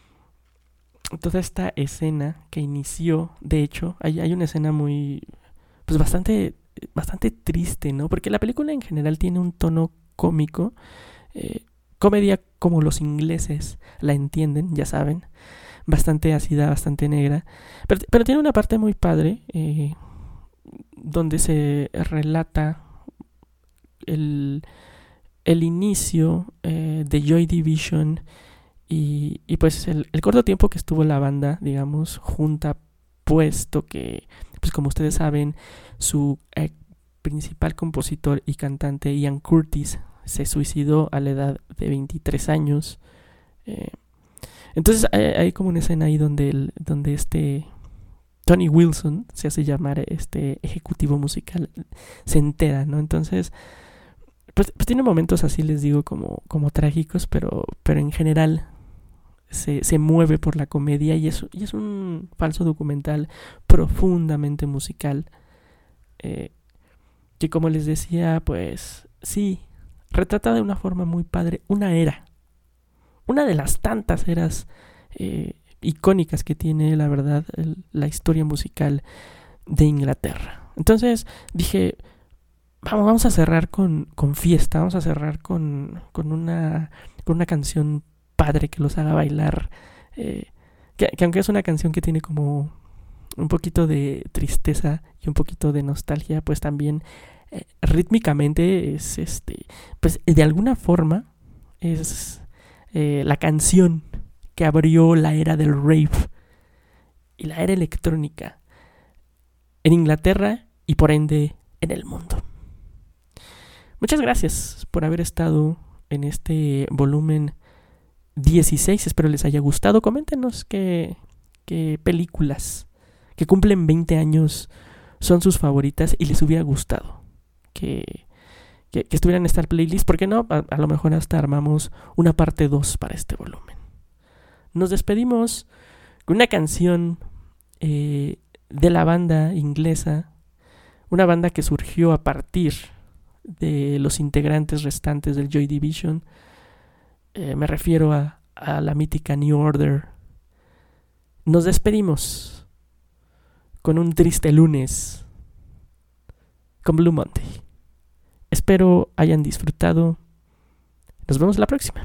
escena que inició, de hecho, hay una escena muy, pues bastante triste, ¿no? Porque la película en general tiene un tono cómico, comedia como los ingleses la entienden, ya saben, bastante ácida, bastante negra, pero tiene una parte muy padre, donde se relata el inicio de Joy Division y pues el corto tiempo que estuvo la banda, digamos, junta, puesto que, pues como ustedes saben, su principal compositor y cantante Ian Curtis se suicidó a la edad de 23 años. Entonces hay como una escena ahí donde Tony Wilson, se hace llamar ejecutivo musical, se entera, ¿no? Entonces pues tiene momentos así, les digo, como trágicos, pero en general se mueve por la comedia y es un falso documental profundamente musical, que como les decía, pues sí, retrata de una forma muy padre una era, una de las tantas eras icónicas que tiene, la verdad, la historia musical de Inglaterra. Entonces dije, vamos a cerrar con fiesta, vamos a cerrar con una canción padre que los haga bailar, que aunque es una canción que tiene como un poquito de tristeza y un poquito de nostalgia, pues también rítmicamente es pues de alguna forma es la canción que abrió la era del rave y la era electrónica en Inglaterra y por ende en el mundo. Muchas gracias por haber estado en este volumen 16. Espero les haya gustado. Coméntenos qué películas que cumplen 20 años son sus favoritas y les hubiera gustado que estuvieran en esta playlist. ¿Por qué no? A lo mejor hasta armamos una parte 2 para este volumen. Nos despedimos con una canción de la banda inglesa, una banda que surgió a partir de los integrantes restantes del Joy Division. Me refiero a la mítica New Order. Nos despedimos con un triste lunes, con Blue Monday. Espero hayan disfrutado. Nos vemos la próxima.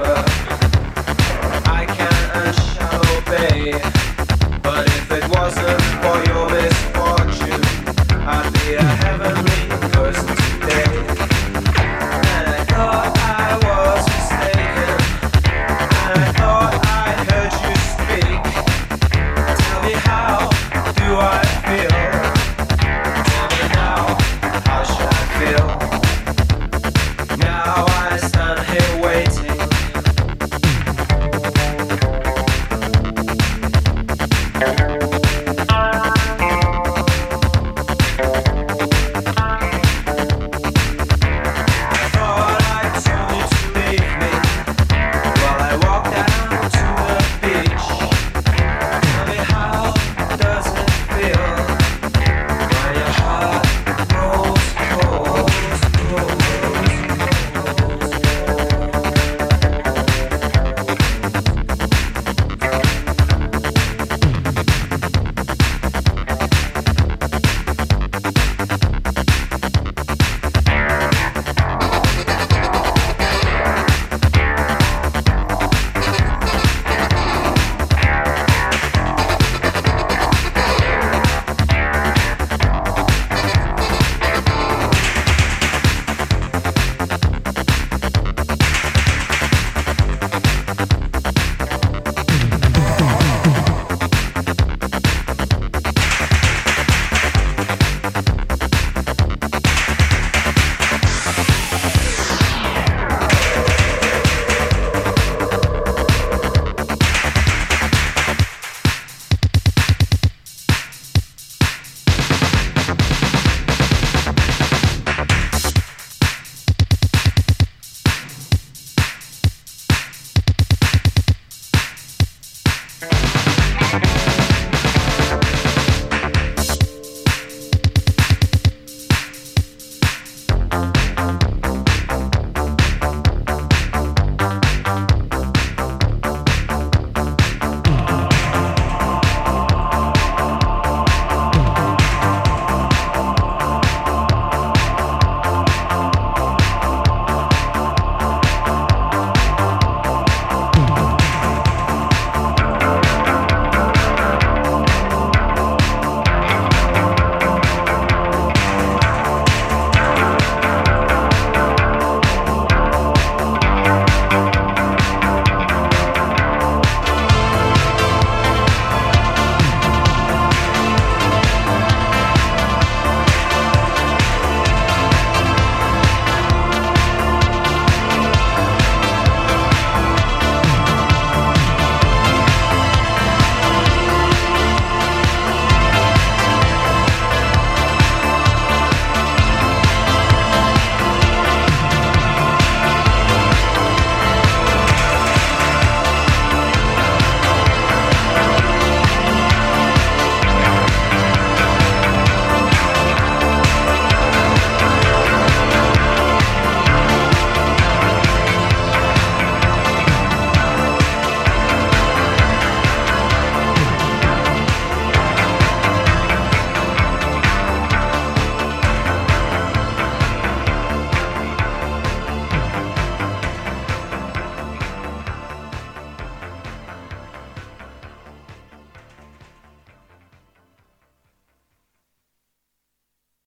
But if it wasn't